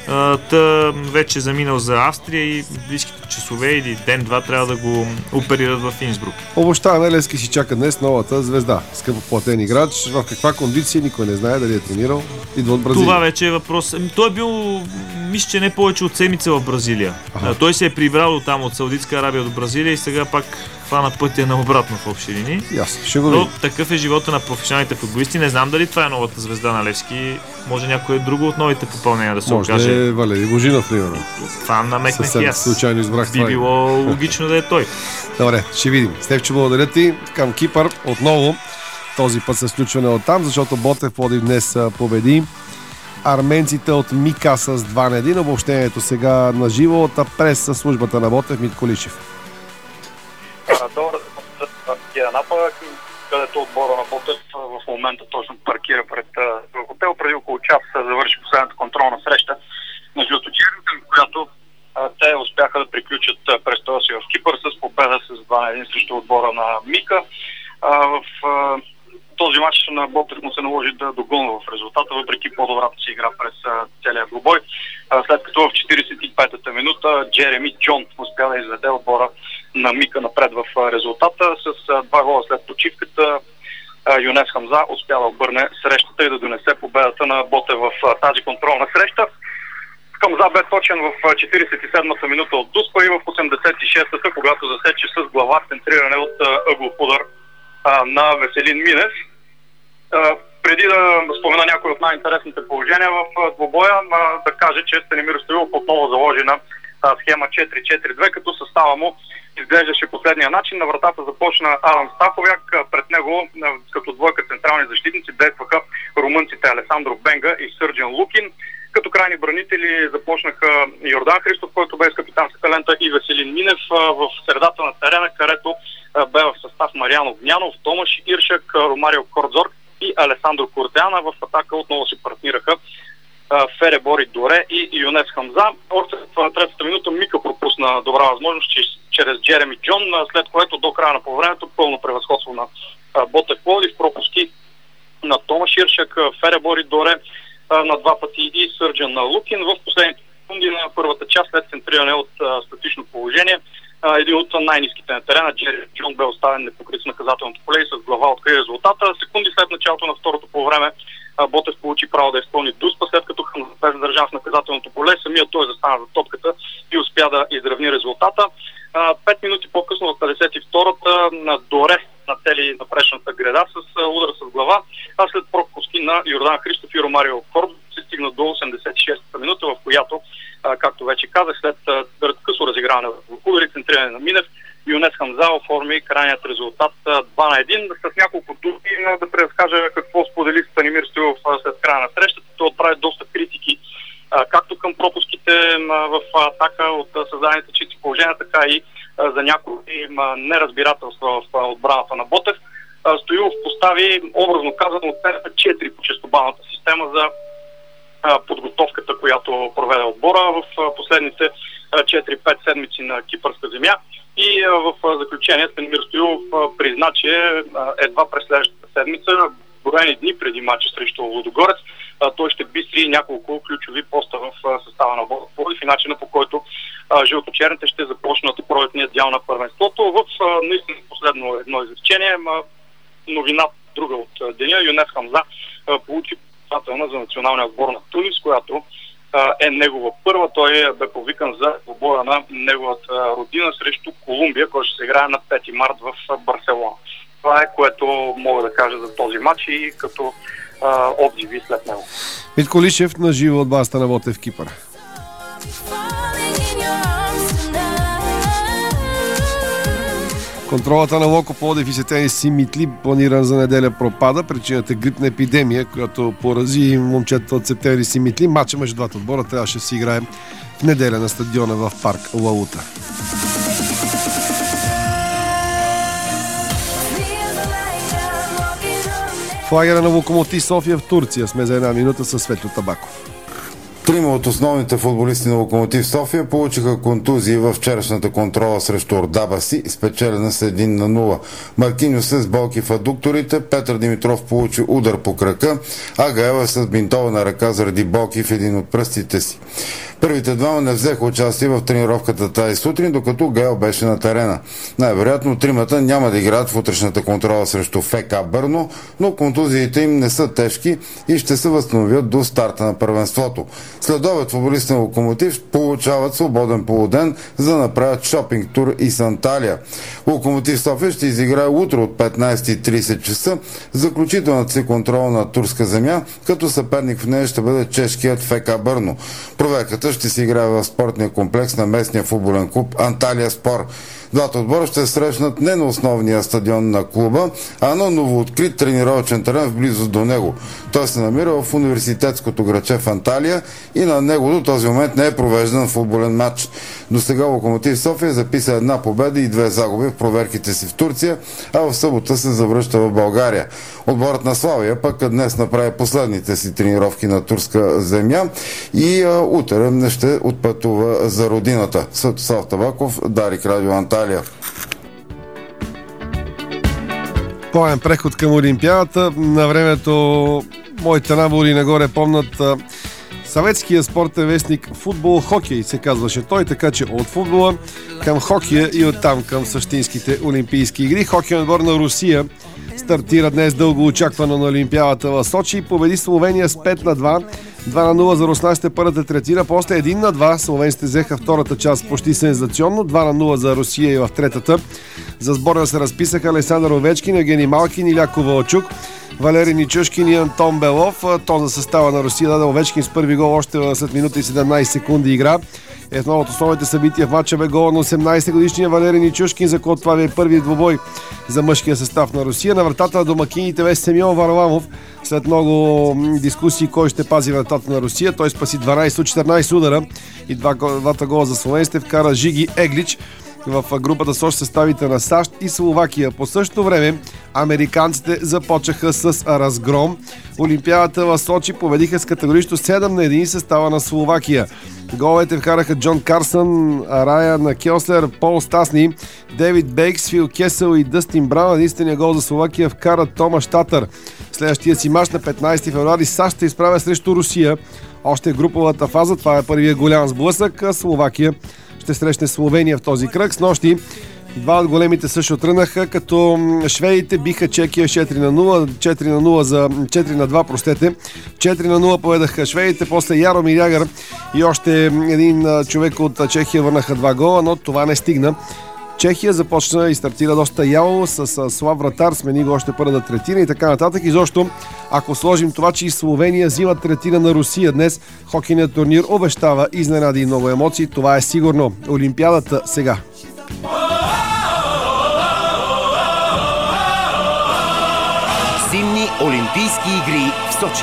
Вече заминал за Австрия и близките часове или ден-два трябва да го оперират в Инсбрук. Обощаваме, Левски си чака днес новата звезда. Скъпо платен играч. В каква кондиция никой не знае, дали е тренирал. Идва от Бразилия. Това вече е въпрос. Той е бил, мисля, че не повече от седмица в Бразилия. Той се е прибрал там от Саудитска Арабия до Бразилия и сега пак хвана пътя на обратно в общи линии. Но такъв е живота на професионалните футболисти. Не знам дали това е новата звезда на Левски. Може някое друго от новите попълнения да се окаже. Може Валери Божинов, примерно. Фан на Мекмехиас. Случайно избрах това. Би било логично да е той. Добре, ще видим. Стефчо, благодаря ти. Към Кипър отново. Този път се включване от там, защото Ботев Пловдив днес победи арменците от Мика с 2-1. Обобщението сега на живо от прес службата на Ботев, Митко Лишев. Добре, Анапа, където отбора на Ботев в момента точно паркира пред хотел. Преди около час завърши последната контролна среща на жълточерните, в която те успяха да приключат престоя си в Кипър с победа с 2-1 срещу отбора на Мика. В този матч на Ботев му се наложи да догонва в резултата, въпреки по-добрата си игра през целия двубой. След като в 45-та минута Джереми Джон успя да изведе отбора на Мика напред в резултата. С 2 гола след почивката Юнес Хамза успя да обърне срещата и да донесе победата на Ботев в тази контролна среща. Хамза бе точен в 47-та минута от Дуспа и в 86-та, когато засече с глава центриране от ъглов удар на Веселин Минев. Преди да спомена някои от най-интересните положения в двубоя, да кажа, че Станимир Стоилов отново заложи на схема 4-4-2, като състава му изглеждаше последния начин. На вратата започна Адам Стаховяк, пред него като двойка централни защитници действаха румънците Алесандро Бенга и Сърджан Лукин. Като крайни бранители започнаха Йордан Христов, който бе с капитанската лента, и Веселин Минев в средата на терена, където бе в състав Мариан Огнянов, Томаш Иршак, Ромарио Кордзор и Алесандро Кортеана. В атака отново си партнираха Фере Бори Доре и Юнес Хамза. Още в третата минута Мика пропусна добра възможност чрез Джереми Джон, след което до края на полувремето пълно превъзходство на Ботев Пловдив, пропуски на Томаш Иршак, Фере Бори Доре на 2 пъти и Сърджан на Лукин. В последните секунди на първата част, след центриране от статично положение, един от най-ниските на терена, Джереми Джон, бе оставен непокрит в наказателното поле и с глава открие резултата. Секунди след началото на второто полувреме Ботев получи право да изпълни Дуспа, след като бе задържан в наказателното поле. Самият той застана за топката и успя да изравни резултата. 5 минути по-късно, в 52-та, на Доре нацели напречната града с удар с глава, а след пропуски на Йордан Христов и Ромарио Кордо се стигна до 86-та минута, в която, както вече казах, след късо разиграване в удари, центриране на Минев, Юнес Хамза оформи крайният резултат 2-1. С няколко думи да преразкажа какво сподели Станимир Стоилов след края на срещата. Той отправи доста критики както към пропуските в атака от създадените чисти положения, така и за някои неразбирателства в отбраната на Ботев. Стоилов постави, образно казано, от 4 по честобалната система за подготовката, която проведе отбора в последните 4-5 седмици на кипърска земя. И в заключение Станимир Стоилов призна, че едва през следващата седмица, броени дни преди матча срещу Лудогорец, той ще бистри няколко ключови поста в състава на Пловдив и начина, по който жълточерните ще започнат пролетния дял на първенството. В наистина последно едно изречение, новина друга от деня, Юнес Хамза получи председателна за националния отбор на Тунис, която е негова първа. Той бе повикан за отбора на неговата родина срещу Колумбия, който ще се играе на 5 март в Барселона. Това е, което мога да кажа за този матч и като отзиви след него. Митко Лишев на живо от базата на Ботев Кипър. Контролата на Локо Пловдив и Сетени Симитли, планиран за неделя, пропада. Причината е грипна епидемия, която порази момчета от Септември Симитли. Матча между двата отбора трябваше да се играе в неделя на стадиона в парк Лаута. В лагера на Локомотив София в Турция сме за една минута със Светло Табаков. Трима от основните футболисти на Локомотив София получиха контузии във вчерашната контрола срещу Ордабаси, спечелена с 1-0. Маркиньос е с болки в адукторите, Петър Димитров получи удар по крака, а Гаел е с бинтована ръка заради болки в един от пръстите си. Първите двама не взеха участие в тренировката тази сутрин, докато Гаел беше на терена. Най-вероятно тримата няма да играят в утрешната контрола срещу ФК Бърно, но контузиите им не са тежки и ще се възстановят до старта на първенството. Следобед футболистите на Локомотив получават свободен полуден, за да направят шопинг тур из Анталия. Локомотив София ще изиграе утре от 15:30 часа заключителната си контрола на турска земя, като съперник в нея ще бъде чешкият ФК Бърно. Проверката ще се играе в спортния комплекс на местния футболен клуб Анталия Спор. Двата отбора ще срещнат не на основния стадион на клуба, а на новооткрит тренировъчен терен в близост до него. Той се намира в университетското градче в Анталия и на него до този момент не е провеждан футболен матч. До сега Локомотив София записа 1 победа и 2 загуби в проверките си в Турция, а в събота се завръща в България. Отборът на Славия пък днес направи последните си тренировки на турска земя и утре ще отпътува за родината. Светослав Табаков, Дарик, Радио Анталия. Плавен преход към Олимпиадата. На времето моите набори нагоре помнат съветския спортен вестник Футбол Хокей се казваше той, така че от футбола към хокея и оттам към същинските олимпийски игри. Хокейен отбор на Русия стартира днес дълго очаквано на Олимпиадата в Сочи. Победи Словения с 5-2. 2-0 за руснаците първата третина, после 1-2 словенците взеха втората част почти сензационно, 2-0 за Русия и в третата. За сбора се разписаха Александър Овечкин, Евгений Малкин, Иля Ковалчук, Валерий Ничушкин и Антон Белов. То за състава на Русия даде Овечкин с първи гол още след минута и 17 секунди игра. Едно от основните събития в матча бе гол на 18-годишния Валерий Ничушкин, за който това е първият двубой за мъжкия състав на Русия. На вратата на домакините беше Семьон Варламов. След много дискусии кой ще пази вратата на Русия, той спаси 12 от 14 удара и двата гола за словенците вкара Жиги Еглич. В групата СОЩ съставите на САЩ и Словакия. По същото време американците започнаха с разгром. Олимпиадата в Сочи победиха с категорично 7-1 състава на Словакия. Головете вкараха Джон Карсън, Райан Келслер, Пол Стасни, Дейвид Бейкс, Фил Кесъл и Дъстин Браун. Единствения гол за Словакия вкара Томаш Татър. Следващия си мач на 15 февруари САЩ ще изправя срещу Русия. Още в груповата фаза, това е първият голям сблъсък. Словакия ще срещне Словения в този кръг. С нощи два от големите също тръгнаха, като шведите биха Чехия 4-0, 4-2, простете. 4-0 поведаха шведите, после Яромир Ягър и още един човек от Чехия върнаха 2 гола, но това не стигна. Чехия започна и стартира доста яло с слаб вратар, смени го още първата третина и така нататък. И защо, ако сложим това, че и Словения взима третина на Русия днес, хокейният турнир обещава изненади и много емоции. Това е сигурно. Олимпиадата сега. Зимни олимпийски игри в Сочи.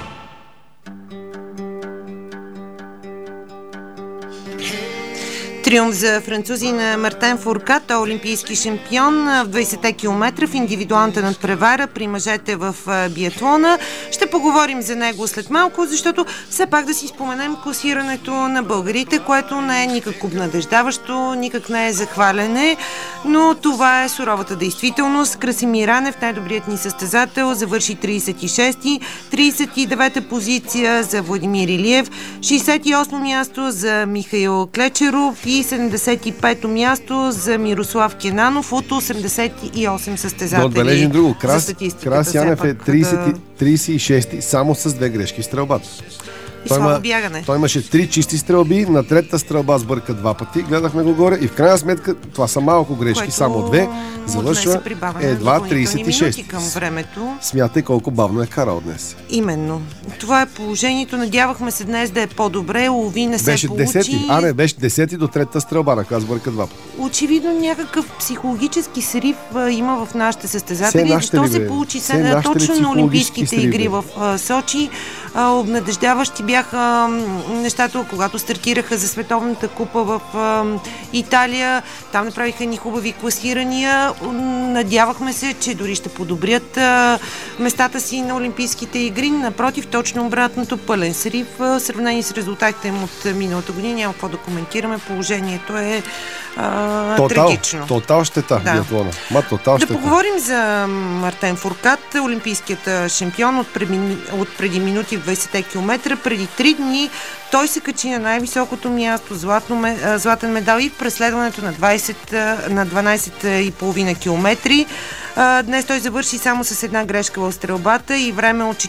Триумф за французина Мартен Фуркат, той е олимпийски шампион в 20 км в индивидуалната надпревара при мъжете в биатлона. Ще поговорим за него след малко, защото все пак да си споменем класирането на българите, което не е никак обнадеждаващо, никак не е захваляне, но това е суровата действителност. Красимир Ранев, най-добрият ни състезател, завърши 36-ти, 39-та позиция за Владимир Илиев, 68-то място за Михаил Клечеров и 75-то място за Мирослав Кенанов от 88 състезатели. Да отбележим друго. Крас Янев е 36-ти, само с 2 грешки в стрелбата. Той имаше 3 чисти стрелби, на третата стрелба сбърка 2 пъти, гледахме го горе и в крайна сметка това са малко грешки, което само 2, завършва едва 36. Смятай колко бавно е карал днес. Именно. Това е положението, надявахме се днес да е по-добре, лови не се получи. Беше 10 до третата стрелба, накрая сбърка 2 пъти. Очевидно някакъв психологически срив има в нашите състезатели. Защо се получи точно на Олимпийските игри в Сочи? Обнадеждаващи бяха нещата, когато стартираха за Световната купа в Италия. Там направиха ни хубави класирания. Надявахме се, че дори ще подобрят местата си на Олимпийските игри. Напротив, точно обратното, пълен срив. В сравнение с резултатите им от миналата година няма какво да коментираме. Положението е трагично. Тотал щета биатлона. Да поговорим за Мартен Фуркат, олимпийският шампион от преди минути в 20 км. Преди 3 дни той се качи на най-високото място, златен медал и в преследването на 12,5 км. Днес той завърши само с една грешка в стрелбата и време от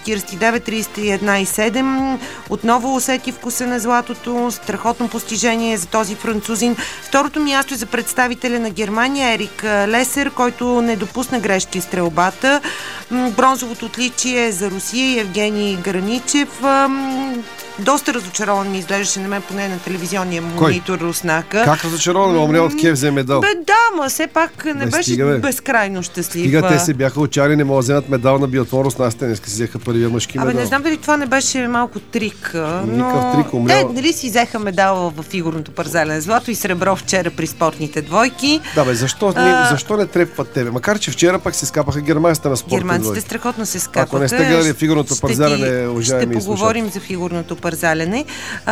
49-31,7. Отново усети вкуса на златото. Страхотно постижение за този французин. Второто място е за представителя на Германия Ерик Лесер, който не допусна грешки в стрелбата. Бронзовото отличие е за Русия и Евгений Граничев. Доста разочарован ми изглеждаше на мен, поне на телевизионния монитор Руснака. Как разочарован? Омря от Киев взе медал. Да, все пак не беше безкрайно щастлив. Стига, те се бяха отчаяли, не могат да вземат медал на биатлон Руснак. Днес си взеха първия мъжки медал. Не знам дали това не беше малко трик. Никакъв трик, Те дали си взеха медал в фигурното парзалене злато и сребро вчера при спортните двойки. Защо не трепват тебе? Макар че вчера пък се скапаха германците на спортните двойки. Германците страхотно се скапаха. Ако не сте гледали фигурното парзалене, уважаеми ще поговорим за фигурното парзалене.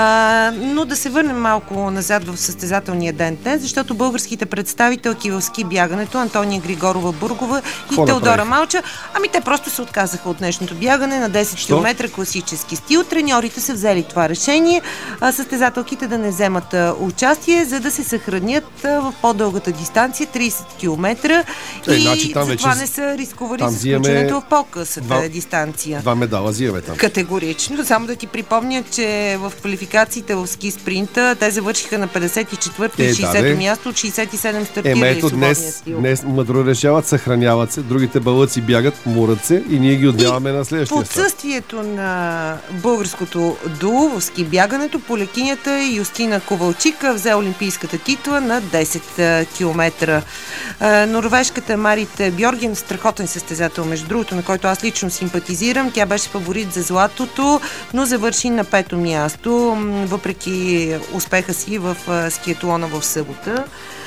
Но да се върнем малко назад в състезателния ден днес, защото българските представителки в ски бягането Антония Григорова-Бургова и Теодора Малча, те просто се отказаха от днешното бягане на 10 км класически стил. Треньорите са взели това решение, състезателките да не вземат участие, за да се съхранят в по-дългата дистанция 30 км и затова не са рискували с включването в по-късата дистанция. 2 медала взимаме там. Категорично. Само да ти припомня, че в квалификациите в ски спринта те завършиха на 54-то и 60-то място от 67 стартирали свободния стил. Днес мъдро решават, съхраняват се, другите балъци бягат, мурат се и ние ги отдяваме на следващия старт. Отсъствието на българското дуо в ски бягането, полекинята Юстина Ковалчика взе олимпийската титла на 10 км. Норвежката Марит Бьорген, страхотен състезател, между другото, на който аз лично симпатизирам. Тя беше фаворит за златото, но завърши на 5-то място, въпреки успеха си в скиатлона в събота.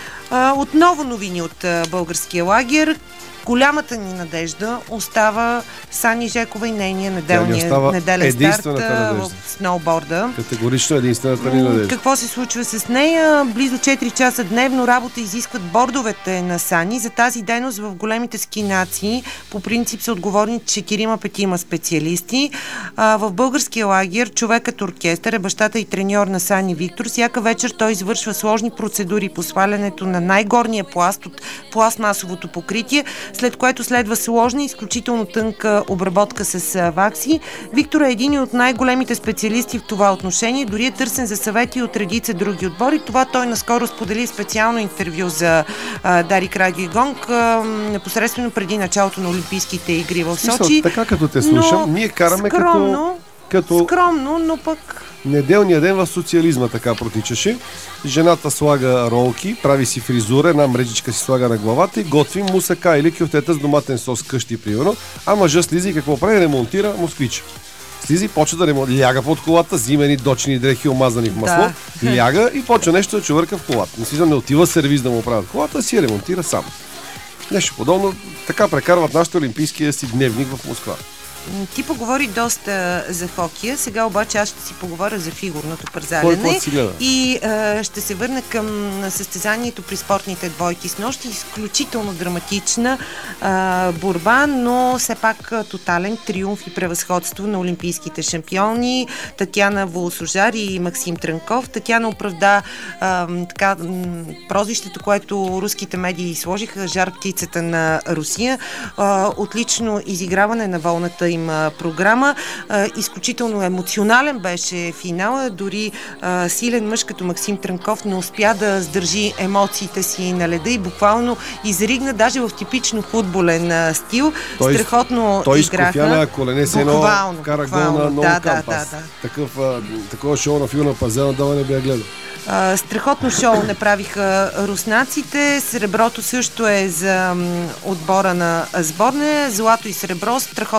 Отново новини от българския лагер. Голямата ни надежда остава Сани Жекова и нейния неделен старт в сноуборда. Категорично единствената ни надежда. Какво се случва с нея? Близо 4 часа дневно работа изискват бордовете на Сани. За тази дейност в големите ски нации по принцип са отговорни 4-5 специалисти. В българския лагер човекът оркестър е бащата и треньор на Сани Виктор. Всяка вечер той извършва сложни процедури по свалянето на най-горния пласт от пластмасовото покритие, след което следва сложна и изключително тънка обработка с вакси. Виктор е един от най-големите специалисти в това отношение, дори е търсен за съвети от редица други отбори. Това той наскоро сподели специално интервю за Дарик Радио и Гонг, непосредствено преди началото на Олимпийските игри в Сочи. Така като те слушам, ние караме скромно, но пък неделния ден в социализма така протичаше. Жената слага ролки, прави си фризура, една мрежичка си слага на главата и готви мусака или кюфтета с доматен сос къщи, примерно. А мъжа слиза и какво прави? Ремонтира москвича. Слиза и почва да ляга под колата, зимени дочни дрехи, омазани в масло, ляга и почва нещо да чувърка в колата. Не отива сервиз да му правят колата, си я ремонтира сам. Нещо подобно, така прекарват нашите олимпийския си дневник в Москва. Ти поговори доста за хокея, сега обаче аз ще си поговоря за фигурното парзалене и ще се върна към състезанието при спортните двойки с нощ. Изключително драматична борба, но все пак тотален триумф и превъзходство на олимпийските шампиони Татяна Волосожар и Максим Трънков. Татяна оправда прозвището, което руските медии сложиха, жар птицата на Русия. Отлично изиграване на волната им програма. Изключително емоционален беше финала. Дори силен мъж като Максим Трънков не успя да сдържи емоциите си на леда и буквално изригна даже в типично футболен стил. Страхотно той играха. Той изкофя на колене с едно кара гол на много кампас. Такова шоу на филма Парзена долу не бях гледал. Страхотно шоу направиха руснаците. Среброто също е за отбора на сборна. Злато и сребро. Страхотен актьор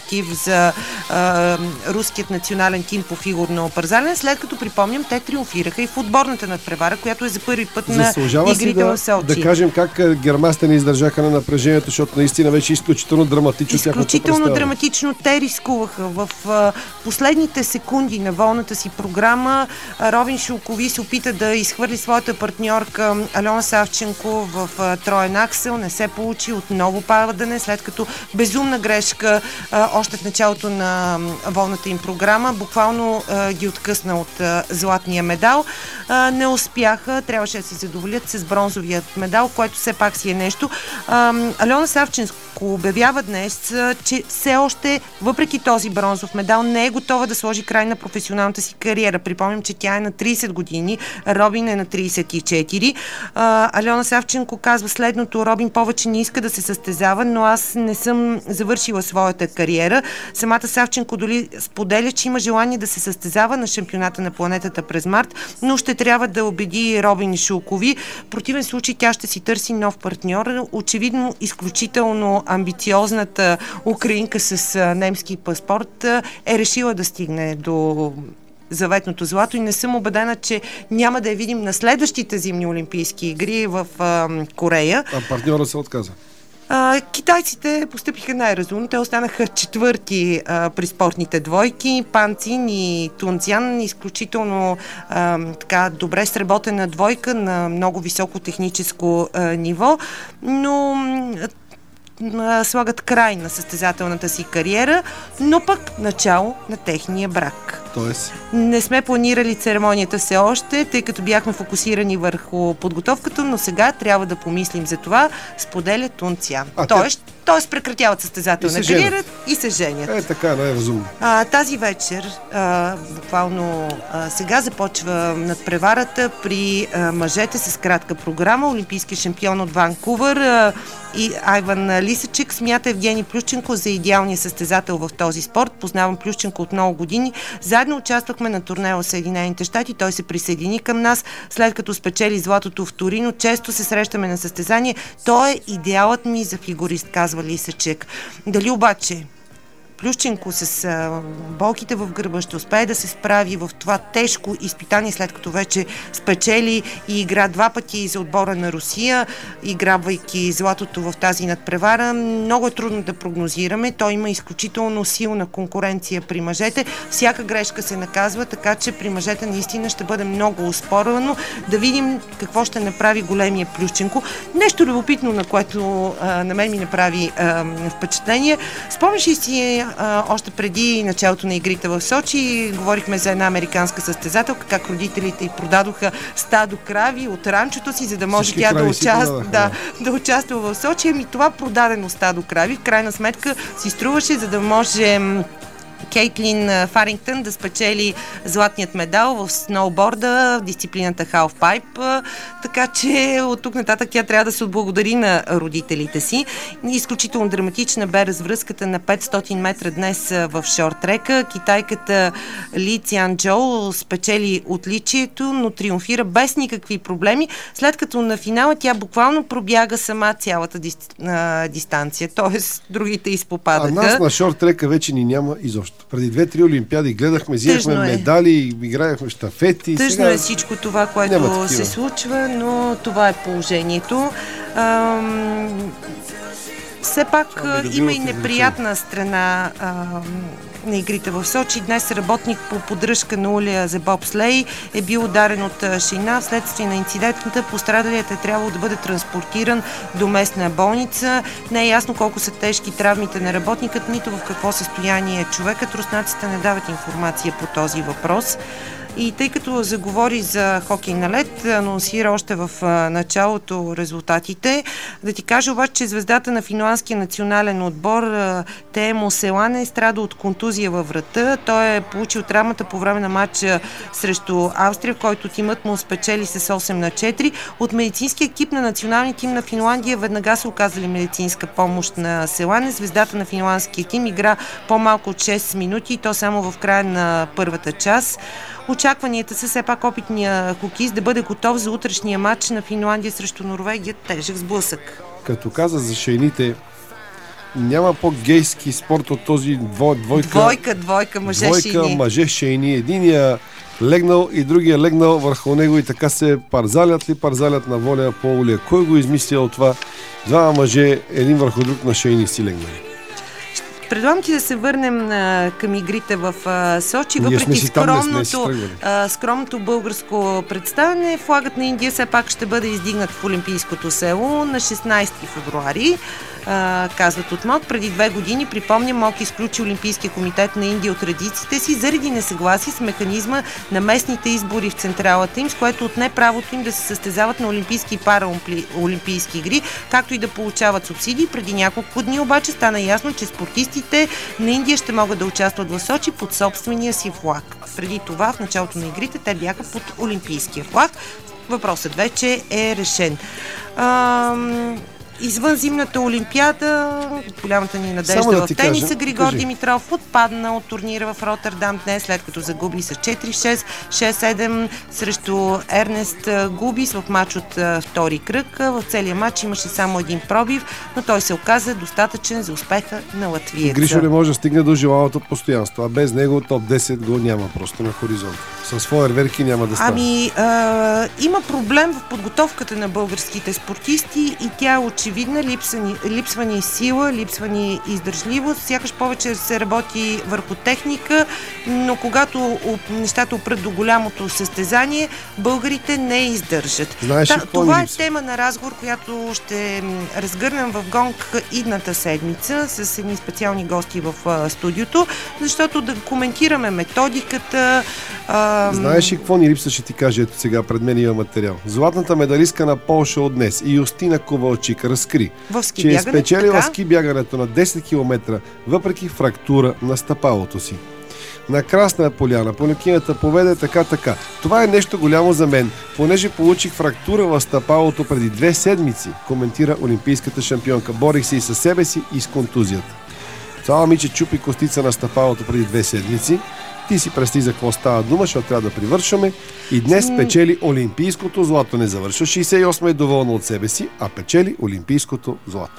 актив за руският национален тим по фигурно парзалене, след като, припомням, те триумфираха и в отборната надпревара, която е за първи път на игрите в Сочи. Да кажем как германците не издържаха на напрежението, защото наистина беше изключително драматично. Изключително драматично. Те рискуваха. В последните секунди на волната си програма Робин Шулкови се опита да изхвърли своята партньорка Алена Савченко в троен аксел. Не се получи, отново падане, след като безумна грешка още в началото на волната им програма буквално ги откъсна от златния медал. Не успяха, трябваше да се задоволят с бронзовият медал, което все пак си е нещо. Алена Савченко обявява днес, че все още, въпреки този бронзов медал, не е готова да сложи край на професионалната си кариера. Припомням, че тя е на 30 години, Робин е на 34. Алена Савченко казва следното: Робин повече не иска да се състезава, но аз не съм завършила своята кариера. Самата Савченко дори споделя, че има желание да се състезава на шампионата на планетата през март, но ще трябва да убеди Робин Шулкови. В противен случай тя ще си търси нов партньор. Очевидно, изключително амбициозната украинка с немски паспорт е решила да стигне до заветното злато и не съм убедена, че няма да я видим на следващите зимни олимпийски игри в Корея. А партньора се отказа. Китайците постъпиха най-разумно. Те останаха четвърти при спортните двойки. Пан Цин и Тун Цян, изключително така добре сработена двойка на много високо техническо ниво, но слагат край на състезателната си кариера, но пък начало на техния брак. Тоест? Не сме планирали церемонията все още, тъй като бяхме фокусирани върху подготовката, но сега трябва да помислим за това, споделя Тун Цян. Тоест прекратяват състезателна кариера и се женят. Така, най-разумно. Тази вечер, буквално сега започва надпреварата при мъжете с кратка програма. Олимпийски шампион от Ванкувър и Айван Лисачек смята Евгений Плющенко за идеалния състезател в този спорт. Познавам Плющенко от много години. Заедно участвахме на турне в Съединените щати. Той се присъедини към нас, след като спечели златото в Торино. Често се срещаме на състезание. Той е идеалът ми за фигурист, казва Лисачек. Дали обаче Плющенко с болките в гърба ще успее да се справи в това тежко изпитание, след като вече спечели и игра два пъти за отбора на Русия, играбвайки златото в тази надпревара? Много е трудно да прогнозираме. Той има изключително силна конкуренция при мъжете. Всяка грешка се наказва, така че при мъжете наистина ще бъде много успорвано. Да видим какво ще направи големия Плющенко. Нещо любопитно, на което на мен ми направи впечатление. Спомняш ли си още преди началото на игрите в Сочи, говорихме за една американска състезателка, как родителите й продадоха стадо крави от ранчото си, за да може тя да участва в Сочи. Ами това продадено стадо крави в крайна сметка си струваше, за да може Кейтлин Фарингтън да спечели златният медал в сноуборда в дисциплината халфпайп. Така че от тук нататък тя трябва да се отблагодари на родителите си. Изключително драматична бе развръзката на 500 метра днес в шорт-трека. Китайката Ли Цян Джоу спечели отличието, но триумфира без никакви проблеми, след като на финала тя буквално пробяга сама цялата дистанция. Тоест другите изпопадаха. А нас на шорт-трека вече ни няма изобщо. Преди 2-3 олимпиади гледахме, взимахме медали, играехме щафети. Тъжно е всичко това, което се случва, но това е положението. Все пак има и неприятна страна на игрите в Сочи. Днес работник по поддръжка на улея за бобслей е бил ударен от шейна. Вследствие на инцидента пострадалият е трябвало да бъде транспортиран до местна болница. Не е ясно колко са тежки травмите на работникът, нито в какво състояние е човекът. Руснаците не дават информация по този въпрос. И тъй като заговори за хокей на лед, анонсира още в началото резултатите. Да ти кажа обаче, че звездата на финландския национален отбор Теему Селане страда от контузия във врата. Той е получил травмата по време на матча срещу Австрия, в който тимът му спечели с 8-4. От медицинския екип на националния тим на Финландия веднага са оказали медицинска помощ на Селане. Звездата на финландския тим игра по-малко от 6 минути и то само в края на първата част. Очакванията са все пак опитния хокист да бъде готов за утрешния матч на Финландия срещу Норвегия. Тежък сблъсък. Като каза за шейните, няма по-гейски спорт от този двойка, мъже шейни. Единия легнал и другия легнал върху него и така се парзалят на воля по улия. Кой го измислил това? Двама мъже, един върху друг на шейни си легнали. Предлагам ти да се върнем към игрите в Сочи. Въпреки скромното българско представяне, флагът на Индия все пак ще бъде издигнат в Олимпийското село на 16 февруари. Казват от МОК. Преди 2 години, припомням, МОК изключи Олимпийския комитет на Индия от традициите си заради несъгласие с механизма на местните избори в централата им, с което отне правото им да се състезават на олимпийски и параолимпийски игри, както и да получават субсидии. Преди няколко дни обаче стана ясно, че спортистите на Индия ще могат да участват в Сочи под собствения си флаг. Преди това, в началото на игрите, те бяха под олимпийския флаг. Въпросът вече е решен. Извън зимната олимпиада, голямата ни надежда в тениса, Григор Димитров отпадна от турнира в Роттердам днес, след като загуби с 4-6, 6-7 срещу Ернест Губис в матч от втори кръг. В целия матч имаше само един пробив, но той се оказа достатъчен за успеха на латвиеца. Гришо не може да стигне до желаното постоянство, а без него топ 10 го няма просто на хоризонта. С фойерверки няма да стане. Има проблем в подготовката на българските спортисти и тя е очевидна. Липсва ни сила, липсва ни издържливост. Сякаш повече се работи върху техника, но когато нещата опрат до голямото състезание, българите не издържат. Това е тема на разговор, която ще разгърнем в Гонг идната седмица с едни специални гости в студиото, защото да коментираме методиката. Знаеш ли какво ни липса, ще ти кажа? Ето сега пред мен има материал. Златната медалистка на Полша от днес Юстина Ковалчик разкри, че е спечелила ски бягането на 10 км въпреки фрактура на стъпалото си. На Красна поляна полякинята поведе така. Това е нещо голямо за мен, понеже получих фрактура в стъпалото преди 2 седмици, коментира олимпийската шампионка. Борих се и със себе си и с контузията. Това момиче чупи костица на стъпалото преди 2 седмици. Ти си представи за какво става дума, защото трябва да привършваме. И днес печели олимпийското злато. Не завършва 68, е доволна от себе си, а печели олимпийското злато.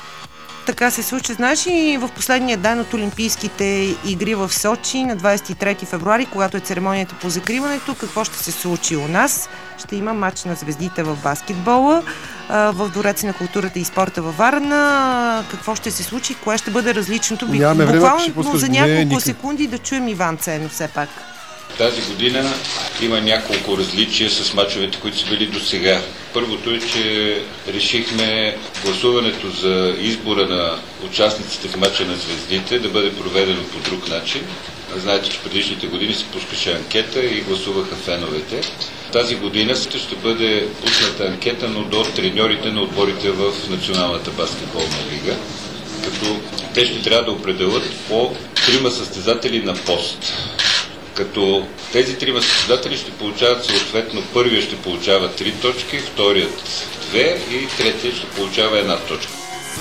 Така се случи. Знаеш и в последния ден от Олимпийските игри в Сочи на 23 февруари, когато е церемонията по закриването, какво ще се случи у нас? Ще има матч на звездите в баскетбола в Двореца на културата и спорта във Варна. Какво ще се случи? Кое ще бъде различното? Буквално за няколко секунди да чуем Иван Ценов все пак. Тази година има няколко различия с мачовете, които са били до сега. Първото е, че решихме гласуването за избора на участниците в мача на звездите да бъде проведено по друг начин. Знаете, че предишните години се пускаше анкета и гласуваха феновете. Тази година ще бъде пусната анкета, но до треньорите на отборите в Националната баскетболна лига, като те ще трябва да определят по 3 състезатели на пост. Като тези 3 състезатели ще получават съответно, първият ще получава 3 точки, вторият 2 и третият ще получава 1 точка.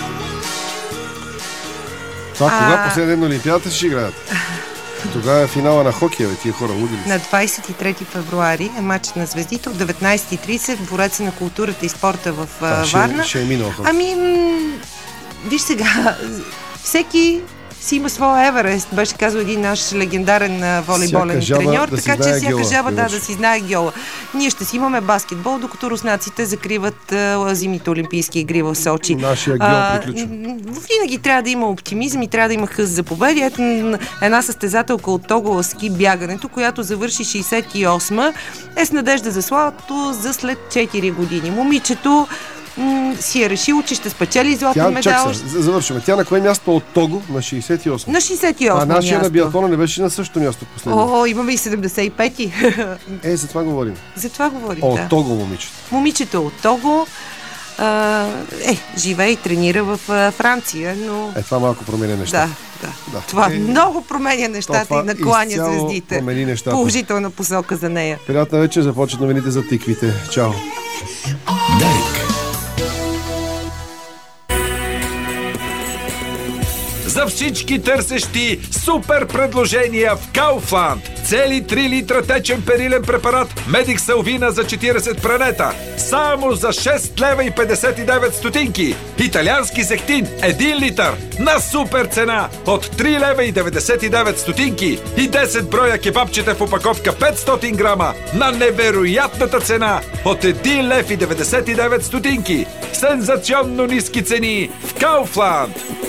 Това кога последен на Олимпиадата ще играят? Тогава е финала на хокея, тия хора луди ли са? На 23 февруари е матчът на звездите от 19:30 в Двореца на културата и спорта в Варна. Ще е минал. Виж сега, всеки си има своя Еверест, беше казал един наш легендарен волейболен треньор, така че всяка жаба да си знае гьола. Ние ще си имаме баскетбол, докато руснаците закриват зимните олимпийски игри в Сочи. Нашия гьол приключва. Винаги трябва да има оптимизъм и трябва да има хъс за победи. Ето една състезателка от Того ски бягането, която завърши 68-ма, е с надежда за славато за след 4 години. Момичето си е решило, че ще спечели златен медал. Завършваме. Тя на кое място от Того? На 68. На 68 А нашия на биатлона не беше на същото място последно. Имаме и 75-ти. За това говорим. За това говорим, От Того момичето. Момичето от Того живее и тренира в Франция, но... Това малко променя нещата. Да. Това много променя нещата и накланя звездите. Положителна посока за нея. Приятна вечер, започват новините за тиквите. Чао. Дарик. За всички търсещи супер предложения в Kaufland. цели 3 литра течен перилен препарат Медик Салвина за 40 пранета. Само за 6 лева и 59 стотинки. Италиански зехтин 1 литър на супер цена от 3 лева и 99 стотинки и 10 броя кебабчета в упаковка 500 грама на невероятната цена от 1 лев и 99 стотинки. Сензационно ниски цени в Kaufland.